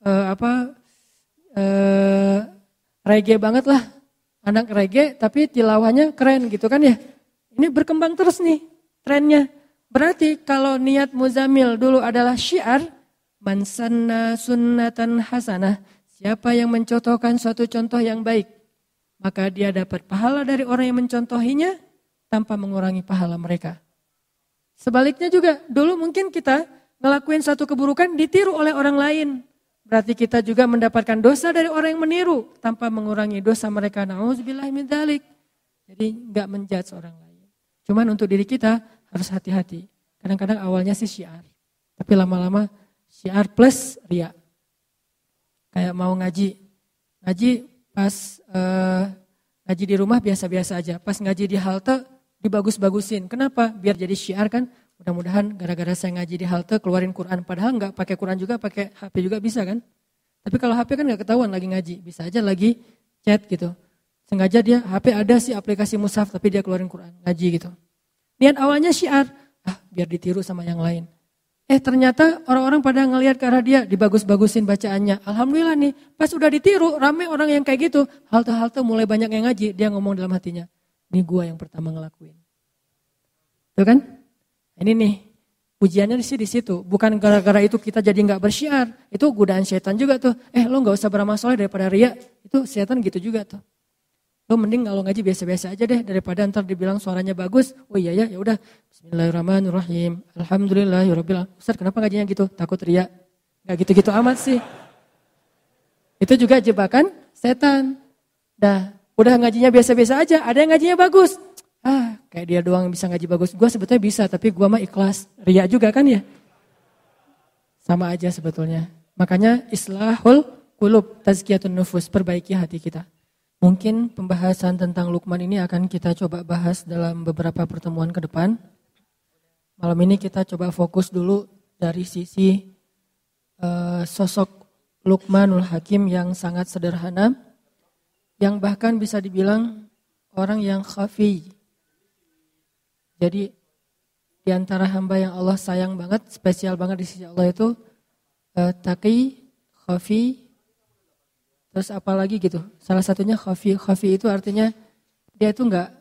reggae banget lah. Anak reggae tapi tilawahnya keren gitu kan ya. Ini berkembang terus nih trennya. Berarti kalau niat Muzammil dulu adalah syiar, man sanna sunnatan hasanah, siapa yang mencontohkan suatu contoh yang baik, maka dia dapat pahala dari orang yang mencontohinya tanpa mengurangi pahala mereka. Sebaliknya juga, dulu mungkin kita ngelakuin suatu keburukan ditiru oleh orang lain. Berarti kita juga mendapatkan dosa dari orang yang meniru tanpa mengurangi dosa mereka. Na'udzubillahi min dzalik. Jadi enggak menjudge orang lain. Cuman untuk diri kita harus hati-hati. Kadang-kadang awalnya sih syiar. Tapi lama-lama syiar plus riya. Kayak mau ngaji. Ngaji pas ngaji di rumah biasa-biasa aja. Pas ngaji di halte dibagus-bagusin. Kenapa? Biar jadi syiar kan. Mudah-mudahan gara-gara saya ngaji di halte keluarin Quran. Padahal enggak pakai Quran juga, pakai HP juga bisa kan. Tapi kalau HP kan gak ketahuan lagi ngaji, bisa aja lagi chat gitu. Sengaja dia HP ada sih aplikasi mushaf tapi dia keluarin Quran, ngaji gitu. Niat awalnya syiar, biar ditiru sama yang lain. Ternyata orang-orang pada ngelihat ke arah dia, dibagus-bagusin bacaannya. Alhamdulillah nih, pas udah ditiru, rame orang yang kayak gitu. Halte-halte mulai banyak yang ngaji, dia ngomong dalam hatinya, ini gua yang pertama ngelakuin. Tuh kan? Ini nih, ujiannya di situ. Bukan gara-gara itu kita jadi gak bersyiar. Itu godaan setan juga tuh. Lo gak usah beramal soleh daripada riya. Itu setan gitu juga tuh. Lo mending kalau ngaji biasa-biasa aja deh daripada ntar dibilang suaranya bagus. Oh iya ya udah. Bismillahirrahmanirrahim. Alhamdulillahirabbil alamin. Ustaz kenapa ngajinya gitu? Takut riya. Enggak gitu-gitu amat sih. Itu juga jebakan setan. Udah ngajinya biasa-biasa aja. Ada yang ngajinya bagus. Kayak dia doang yang bisa ngaji bagus. Gua sebetulnya bisa tapi gua mah ikhlas. Riya juga kan ya? Sama aja sebetulnya. Makanya islahul qulub, tazkiyatun nufus, perbaiki hati kita. Mungkin pembahasan tentang Luqman ini akan kita coba bahas dalam beberapa pertemuan ke depan. Malam ini kita coba fokus dulu dari sisi sosok Luqmanul Hakim yang sangat sederhana, yang bahkan bisa dibilang orang yang khafi. Jadi di antara hamba yang Allah sayang banget, spesial banget di sisi Allah itu taqi, khafi, terus apa lagi gitu. Salah satunya khafi. Khafi itu artinya dia itu enggak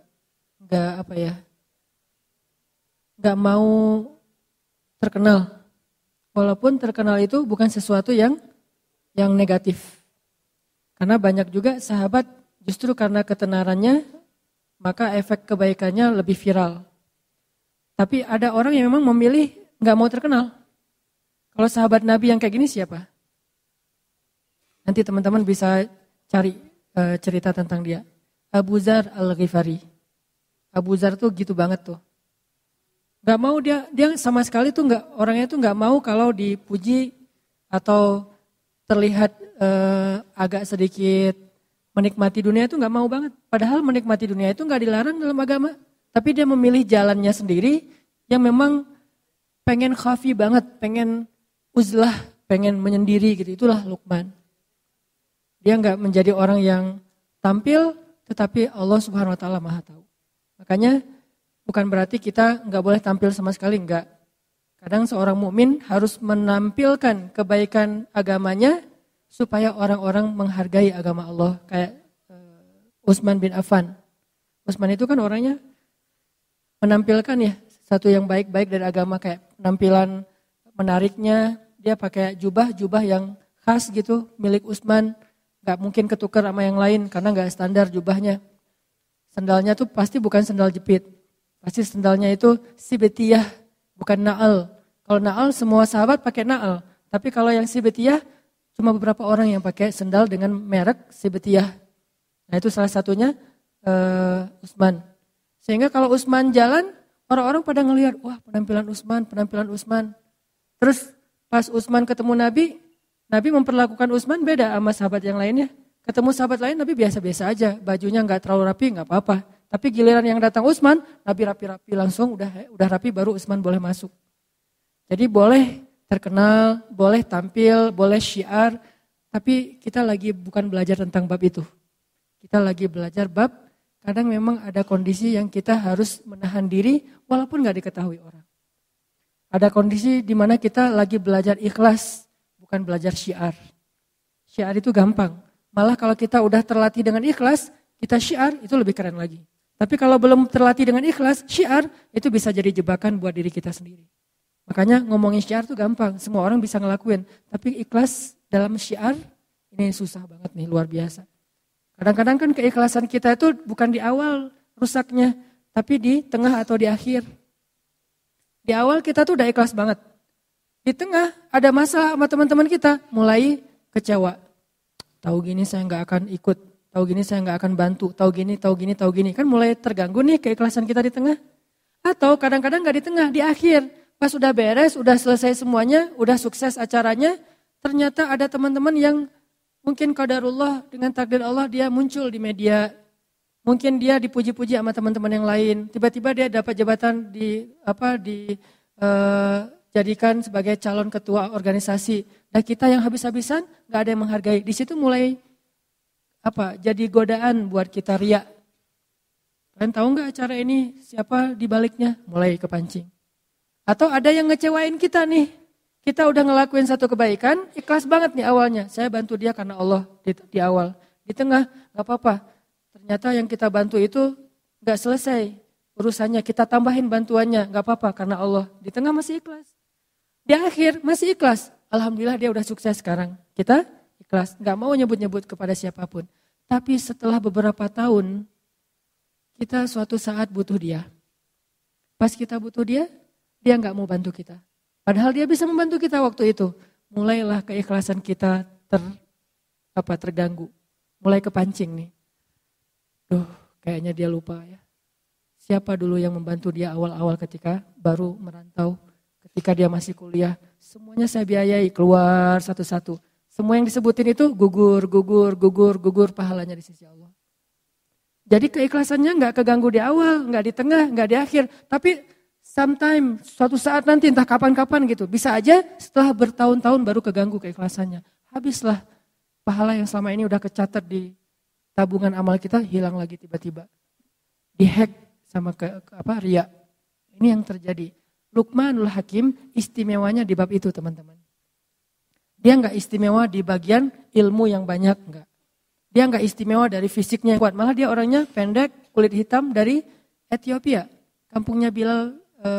mau terkenal. Walaupun terkenal itu bukan sesuatu yang negatif. Karena banyak juga sahabat justru karena ketenarannya maka efek kebaikannya lebih viral. Tapi ada orang yang memang memilih enggak mau terkenal. Kalau sahabat Nabi yang kayak gini siapa? Nanti teman-teman bisa cari cerita tentang dia. Abu Dzar Al-Ghifari. Abu Dzar tuh gitu banget tuh. Gak mau dia sama sekali tuh orangnya tuh gak mau kalau dipuji atau terlihat agak sedikit menikmati dunia itu gak mau banget. Padahal menikmati dunia itu gak dilarang dalam agama. Tapi dia memilih jalannya sendiri yang memang pengen khafi banget, pengen uzlah, pengen menyendiri gitu. Itulah Luqman. Dia enggak menjadi orang yang tampil, tetapi Allah Subhanahu wa taala Maha tahu. Makanya bukan berarti kita enggak boleh tampil sama sekali, enggak. Kadang seorang mukmin harus menampilkan kebaikan agamanya supaya orang-orang menghargai agama Allah. Kayak Utsman bin Affan. Utsman itu kan orangnya menampilkan ya satu yang baik-baik dari agama, kayak penampilan menariknya, dia pakai jubah yang khas gitu milik Utsman. Gak mungkin ketukar sama yang lain karena gak standar jubahnya. Sendalnya tuh pasti bukan sendal jepit. Pasti sendalnya itu sibetiyah, bukan na'al. Kalau na'al semua sahabat pakai na'al. Tapi kalau yang sibetiyah cuma beberapa orang yang pakai sendal dengan merek sibetiyah. Nah itu salah satunya Utsman. Sehingga kalau Utsman jalan, orang-orang pada ngelihat, wah penampilan Utsman. Terus pas Utsman ketemu Nabi memperlakukan Utsman beda sama sahabat yang lainnya. Ketemu sahabat lain Nabi biasa-biasa aja, bajunya enggak terlalu rapi, enggak apa-apa. Tapi giliran yang datang Utsman, Nabi rapi-rapi langsung, udah rapi baru Utsman boleh masuk. Jadi boleh terkenal, boleh tampil, boleh syiar, tapi kita lagi bukan belajar tentang bab itu. Kita lagi belajar bab, kadang memang ada kondisi yang kita harus menahan diri walaupun enggak diketahui orang. Ada kondisi di mana kita lagi belajar ikhlas, bukan belajar syiar. Syiar itu gampang. Malah kalau kita udah terlatih dengan ikhlas, kita syiar itu lebih keren lagi. Tapi kalau belum terlatih dengan ikhlas, syiar itu bisa jadi jebakan buat diri kita sendiri. Makanya ngomongin syiar itu gampang, semua orang bisa ngelakuin. Tapi ikhlas dalam syiar ini susah banget nih, luar biasa. Kadang-kadang kan keikhlasan kita itu bukan di awal rusaknya, tapi di tengah atau di akhir. Di awal kita tuh udah ikhlas banget. Di tengah ada masalah sama teman-teman kita, mulai kecewa. Tahu gini saya nggak akan ikut, tahu gini saya nggak akan bantu, tahu gini. Kan mulai terganggu nih keikhlasan kita di tengah. Atau kadang-kadang nggak di tengah, di akhir. Pas udah beres, udah selesai semuanya, udah sukses acaranya, ternyata ada teman-teman yang mungkin qadarullah dengan takdir Allah dia muncul di media. Mungkin dia dipuji-puji sama teman-teman yang lain. Tiba-tiba dia dapat jabatan di jadikan sebagai calon ketua organisasi. Dan kita yang habis-habisan gak ada yang menghargai. Di situ mulai jadi godaan buat kita riya. Kalian tahu gak acara ini siapa di baliknya? Mulai kepancing. Atau ada yang ngecewain kita nih. Kita udah ngelakuin satu kebaikan, ikhlas banget nih awalnya. Saya bantu dia karena Allah di awal. Di tengah gak apa-apa. Ternyata yang kita bantu itu gak selesai urusannya. Kita tambahin bantuannya, gak apa-apa karena Allah. Di tengah masih ikhlas. Di akhir masih ikhlas. Alhamdulillah dia udah sukses sekarang. Kita ikhlas, gak mau nyebut-nyebut kepada siapapun. Tapi setelah beberapa tahun, kita suatu saat butuh dia. Pas kita butuh dia gak mau bantu kita. Padahal dia bisa membantu kita waktu itu. Mulailah keikhlasan kita terganggu. Mulai kepancing nih. Kayaknya dia lupa ya. Siapa dulu yang membantu dia awal-awal ketika baru merantau. Ketika dia masih kuliah. Semuanya saya biayai keluar satu-satu. Semua yang disebutin itu gugur pahalanya di sisi Allah. Jadi keikhlasannya gak keganggu di awal, gak di tengah, gak di akhir. Tapi sometime, suatu saat nanti entah kapan-kapan gitu. Bisa aja setelah bertahun-tahun baru keganggu keikhlasannya. Habislah pahala yang selama ini udah kecatat di tabungan amal kita hilang lagi tiba-tiba. Dihack sama riya. Ini yang terjadi. Luqmanul Hakim istimewanya di bab itu teman-teman. Dia enggak istimewa di bagian ilmu yang banyak, enggak. Dia enggak istimewa dari fisiknya yang kuat. Malah dia orangnya pendek, kulit hitam dari Ethiopia. Kampungnya Bilal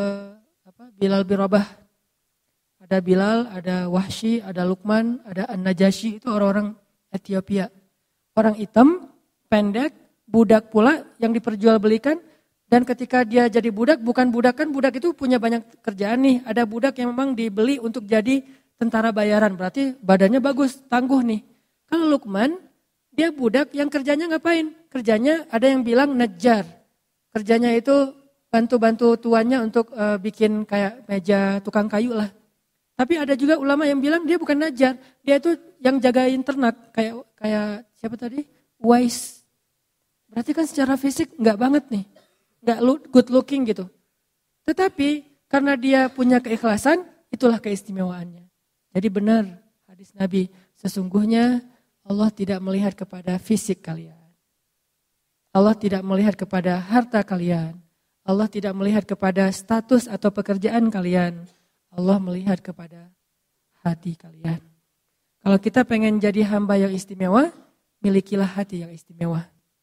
bin Rabah. Ada Bilal, ada Wahsy, ada Luqman, ada An-Najasyi, itu orang-orang Ethiopia. Orang hitam, pendek, budak pula yang diperjualbelikan. Dan ketika dia jadi budak, bukan budak kan budak itu punya banyak kerjaan nih. Ada budak yang memang dibeli untuk jadi tentara bayaran. Berarti badannya bagus, tangguh nih. Kalau Luqman, dia budak yang kerjanya ngapain? Kerjanya ada yang bilang najjar. Kerjanya itu bantu-bantu tuannya untuk bikin kayak meja tukang kayu lah. Tapi ada juga ulama yang bilang dia bukan najjar. Dia itu yang jagain ternak. Kayak siapa tadi? Uwais. Berarti kan secara fisik enggak banget nih. Enggak good looking gitu. Tetapi karena dia punya keikhlasan, itulah keistimewaannya. Jadi benar hadis Nabi, sesungguhnya Allah tidak melihat kepada fisik kalian. Allah tidak melihat kepada harta kalian. Allah tidak melihat kepada status atau pekerjaan kalian. Allah melihat kepada hati kalian. Kalau kita pengen jadi hamba yang istimewa, milikilah hati yang istimewa.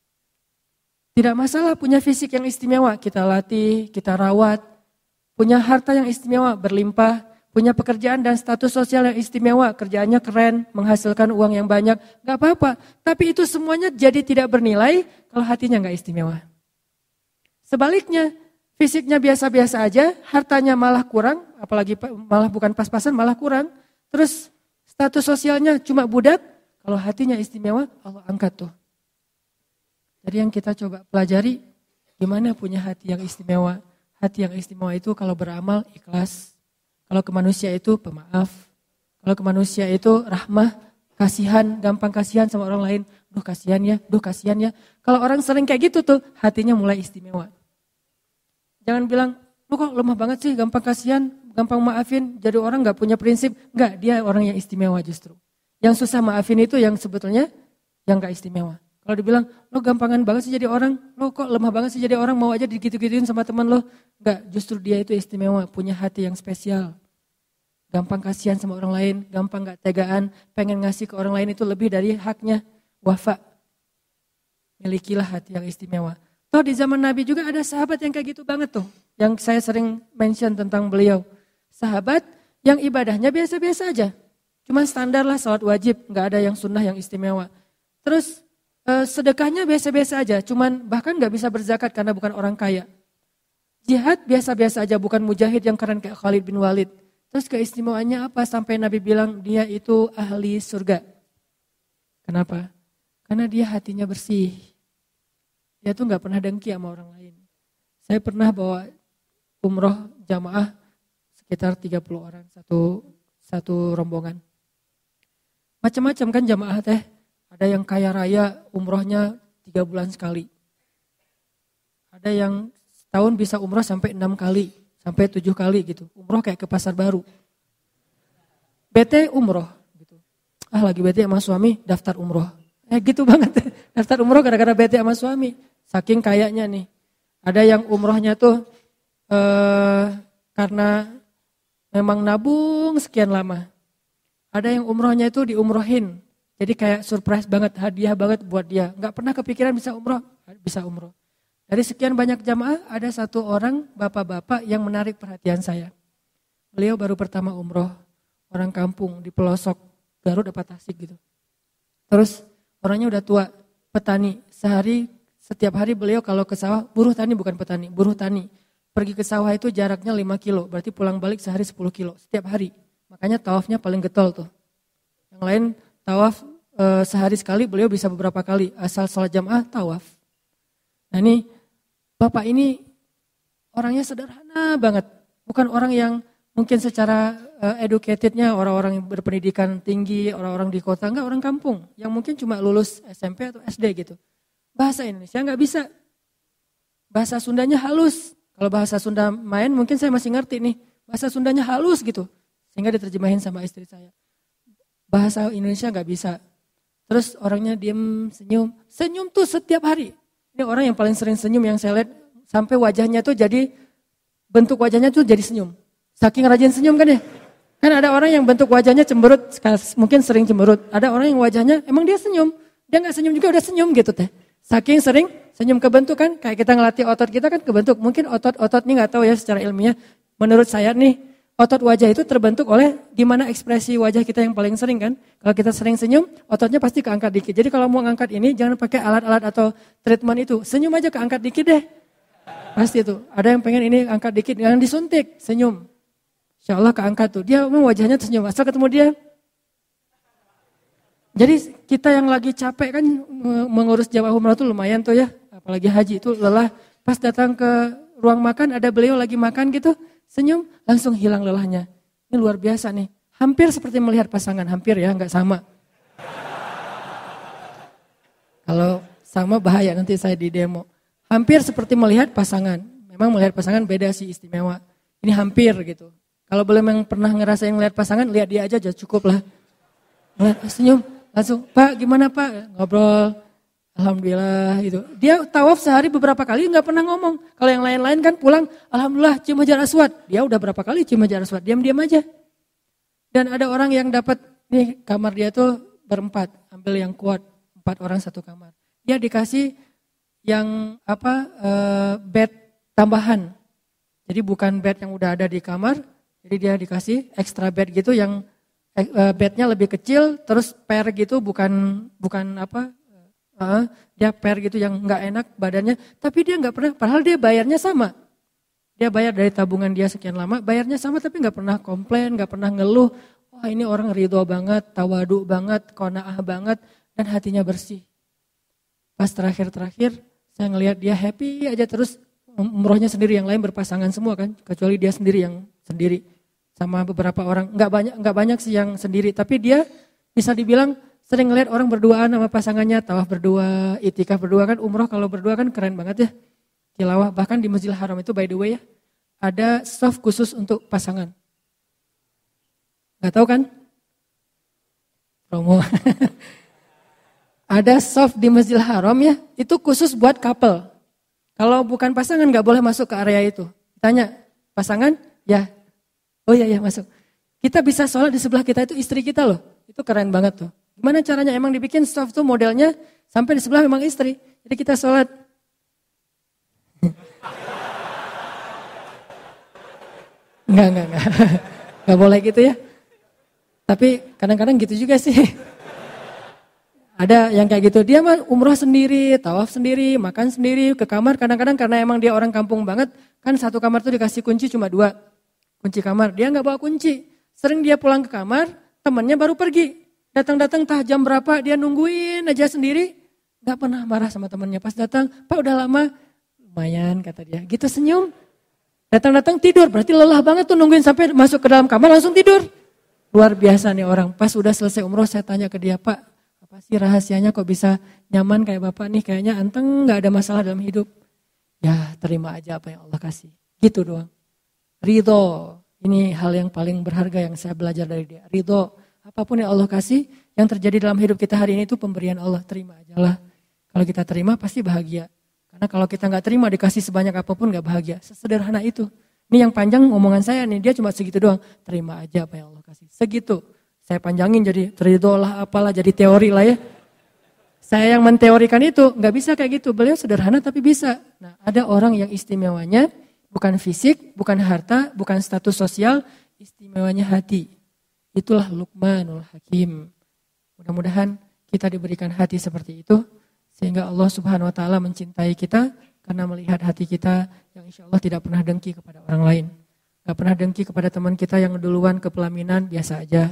Tidak masalah punya fisik yang istimewa, kita latih, kita rawat. Punya harta yang istimewa, berlimpah. Punya pekerjaan dan status sosial yang istimewa, kerjaannya keren, menghasilkan uang yang banyak. Gak apa-apa, tapi itu semuanya jadi tidak bernilai kalau hatinya gak istimewa. Sebaliknya, fisiknya biasa-biasa aja, hartanya malah kurang, apalagi malah bukan pas-pasan, malah kurang. Terus status sosialnya cuma budak, kalau hatinya istimewa, Allah angkat tuh. Jadi yang kita coba pelajari, gimana punya hati yang istimewa. Hati yang istimewa itu kalau beramal ikhlas. Kalau ke manusia itu pemaaf. Kalau ke manusia itu rahmah, kasihan, gampang kasihan sama orang lain. Duh kasihan ya. Kalau orang sering kayak gitu tuh, hatinya mulai istimewa. Jangan bilang, lu kok lemah banget sih, gampang kasihan, gampang maafin. Jadi orang gak punya prinsip. Enggak, dia orang yang istimewa justru. Yang susah maafin itu yang sebetulnya yang gak istimewa. Kalau dibilang, lo gampangan banget sih jadi orang, lo kok lemah banget sih jadi orang, mau aja digitu-gituin sama teman lo. Enggak, justru dia itu istimewa, punya hati yang spesial. Gampang kasihan sama orang lain, gampang gak tegaan, pengen ngasih ke orang lain itu lebih dari haknya. Wafa, milikilah hati yang istimewa. Toh di zaman Nabi juga ada sahabat yang kayak gitu banget tuh. Yang saya sering mention tentang beliau. Sahabat yang ibadahnya biasa-biasa aja. Cuman standar lah salat wajib, gak ada yang sunnah yang istimewa. Terus sedekahnya biasa-biasa aja, cuman bahkan gak bisa berzakat karena bukan orang kaya. Jihad biasa-biasa aja, bukan mujahid yang keren kayak Khalid bin Walid. Terus keistimewaannya apa? Sampai Nabi bilang dia itu ahli surga. Kenapa? Karena dia hatinya bersih. Dia tuh gak pernah dengki sama orang lain. Saya pernah bawa umroh jamaah sekitar 30 orang, satu rombongan. Macam-macam kan jamaah teh. Ada yang kaya raya umrohnya 3 bulan sekali. Ada yang setahun bisa umroh sampai 6 kali. sampai 7 kali gitu. Umroh kayak ke pasar baru. Bete umroh gitu. Lagi bete sama suami, daftar umroh. Gitu banget. Daftar umroh gara-gara bete sama suami. Saking kayaknya nih. Ada yang umrohnya tuh karena memang nabung sekian lama. Ada yang umrohnya itu diumrohin. Jadi kayak surprise banget, hadiah banget buat dia. Gak pernah kepikiran bisa umroh. Dari sekian banyak jamaah, ada satu orang bapak-bapak yang menarik perhatian saya. Beliau baru pertama umroh, orang kampung di pelosok Garut apa Tasik gitu. Terus orangnya udah tua, petani. Setiap hari beliau kalau ke sawah, buruh tani bukan petani, buruh tani. Pergi ke sawah itu jaraknya 5 kilo, berarti pulang balik sehari 10 kilo, setiap hari. Makanya tawafnya paling getol tuh. Yang lain tawaf sehari sekali, beliau bisa beberapa kali. Asal sholat jamaah, tawaf. Nah ini, bapak ini orangnya sederhana banget. Bukan orang yang mungkin secara educatednya, orang-orang yang berpendidikan tinggi, orang-orang di kota, enggak, orang kampung. Yang mungkin cuma lulus SMP atau SD gitu. Bahasa Indonesia enggak bisa. Bahasa Sundanya halus. Kalau bahasa Sunda main mungkin saya masih ngerti nih. Bahasa Sundanya halus gitu. Sehingga diterjemahin sama istri saya. Bahasa Indonesia nggak bisa. Terus orangnya diem, senyum. Senyum tuh setiap hari. Ini orang yang paling sering senyum yang saya lihat. Sampai wajahnya tuh jadi, bentuk wajahnya tuh jadi senyum. Saking rajin senyum kan ya. Kan ada orang yang bentuk wajahnya cemberut, mungkin sering cemberut. Ada orang yang wajahnya emang dia senyum. Dia nggak senyum juga udah senyum gitu teh. Saking sering senyum kebentuk kan. Kayak kita ngelatih otot kita kan kebentuk. Mungkin otot-otot ini nggak tahu ya secara ilmiah. Menurut saya nih. Otot wajah itu terbentuk oleh di mana ekspresi wajah kita yang paling sering kan. Kalau kita sering senyum, ototnya pasti keangkat dikit. Jadi kalau mau ngangkat ini jangan pakai alat-alat atau treatment itu. Senyum aja keangkat dikit deh. Pasti itu. Ada yang pengen ini angkat dikit, jangan disuntik, senyum. Insya Allah keangkat tuh. Dia memang wajahnya senyum. Asal ketemu dia. Jadi kita yang lagi capek kan mengurus jamaah umrah tuh lumayan tuh ya. Apalagi haji itu lelah. Pas datang ke ruang makan ada beliau lagi makan gitu. Senyum, langsung hilang lelahnya. Ini luar biasa nih. Hampir seperti melihat pasangan, hampir ya, enggak sama. Kalau sama bahaya nanti saya di demo. Hampir seperti melihat pasangan. Memang melihat pasangan beda sih, istimewa. Ini hampir gitu. Kalau belum yang pernah ngerasain melihat pasangan, lihat dia aja cukup lah. Senyum, langsung, Pak gimana Pak? Ngobrol. Alhamdulillah gitu. Dia tawaf sehari beberapa kali nggak pernah ngomong. Kalau yang lain-lain kan pulang, alhamdulillah cium hajar aswad. Dia udah berapa kali cium hajar aswad, diam-diam aja. Dan ada orang yang dapat nih kamar dia tuh berempat, ambil yang kuat, 4 orang 1 kamar. Dia dikasih yang bed tambahan. Jadi bukan bed yang udah ada di kamar, jadi dia dikasih extra bed gitu yang bednya lebih kecil, terus pair gitu bukan dia pair gitu yang nggak enak badannya, tapi dia nggak pernah, padahal dia bayarnya sama. Dia bayar dari tabungan dia sekian lama, bayarnya sama tapi nggak pernah komplain, nggak pernah ngeluh. Wah ini orang ridho banget, tawadu banget, qanaah banget, dan hatinya bersih. Pas terakhir saya ngelihat dia happy aja terus, umrohnya sendiri, yang lain berpasangan semua kan, kecuali dia sendiri yang sendiri sama beberapa orang. Nggak banyak sih yang sendiri, tapi dia bisa dibilang sering ngeliat orang berduaan sama pasangannya, tawaf berdua, itikaf berdua kan, umroh kalau berdua kan keren banget ya. Tilawah, bahkan di Masjidil Haram itu by the way ya, ada soft khusus untuk pasangan. Gak tahu kan? Promo. Ada soft di Masjidil Haram ya, itu khusus buat couple. Kalau bukan pasangan gak boleh masuk ke area itu. Tanya, pasangan? Ya. Oh iya masuk. Kita bisa sholat di sebelah kita itu istri kita loh. Itu keren banget tuh. Gimana caranya? Emang dibikin soft tuh modelnya sampai di sebelah memang istri. Jadi kita sholat. Enggak. Enggak boleh gitu ya. Tapi kadang-kadang gitu juga sih. Ada yang kayak gitu. Dia mah umroh sendiri, tawaf sendiri, makan sendiri, ke kamar. Kadang-kadang karena emang dia orang kampung banget. Kan satu kamar tuh dikasih kunci cuma 2. Kunci kamar. Dia gak bawa kunci. Sering dia pulang ke kamar, temannya baru pergi. Datang-datang tah jam berapa dia nungguin aja sendiri. Gak pernah marah sama temannya. Pas datang, Pak udah lama. Lumayan kata dia. Gitu senyum. Datang-datang tidur. Berarti lelah banget tuh nungguin sampai masuk ke dalam kamar langsung tidur. Luar biasa nih orang. Pas udah selesai umroh saya tanya ke dia, Pak apa sih rahasianya kok bisa nyaman kayak Bapak nih. Kayaknya anteng gak ada masalah dalam hidup. Ya terima aja apa yang Allah kasih. Gitu doang. Ridho, ini hal yang paling berharga yang saya belajar dari dia. Ridho, apapun yang Allah kasih, yang terjadi dalam hidup kita hari ini itu pemberian Allah, terima aja lah. Kalau kita terima pasti bahagia. Karena kalau kita nggak terima dikasih sebanyak apapun nggak bahagia. Sesederhana itu. Ini yang panjang omongan saya nih, dia cuma segitu doang. Terima aja apa yang Allah kasih. Segitu. Saya panjangin jadi ridho lah apalah, jadi teori lah ya. Saya yang menteorikan itu nggak bisa kayak gitu. Beliau sederhana tapi bisa. Nah, ada orang yang istimewanya bukan fisik, bukan harta, bukan status sosial, istimewanya hati. Itulah Luqmanul Hakim. Mudah-mudahan kita diberikan hati seperti itu sehingga Allah Subhanahu wa taala mencintai kita karena melihat hati kita yang insya Allah tidak pernah dengki kepada orang lain. Gak pernah dengki kepada teman kita yang duluan ke pelaminan, biasa aja.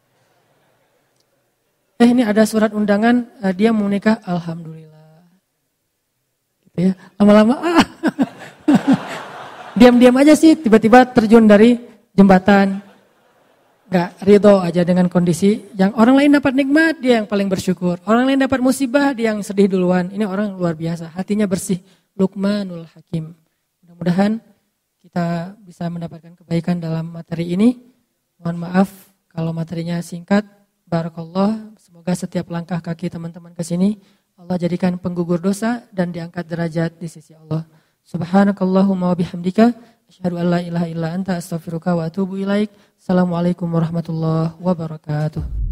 Ini ada surat undangan, dia mau nikah, alhamdulillah. Gitu ya. Lama-lama diam-diam aja sih, tiba-tiba terjun dari jembatan. Gak ridho aja dengan kondisi yang orang lain dapat nikmat, dia yang paling bersyukur. Orang lain dapat musibah, dia yang sedih duluan. Ini orang luar biasa, hatinya bersih. Luqmanul Hakim. Mudah-mudahan kita bisa mendapatkan kebaikan dalam materi ini. Mohon maaf kalau materinya singkat. Barakallah, semoga setiap langkah kaki teman-teman ke sini Allah jadikan penggugur dosa dan diangkat derajat di sisi Allah. Subhanakallahumma wa bihamdika asyhadu an la ilaha illa anta astaghfiruka wa atubu ilaik. Assalamualaikum warahmatullahi wabarakatuh.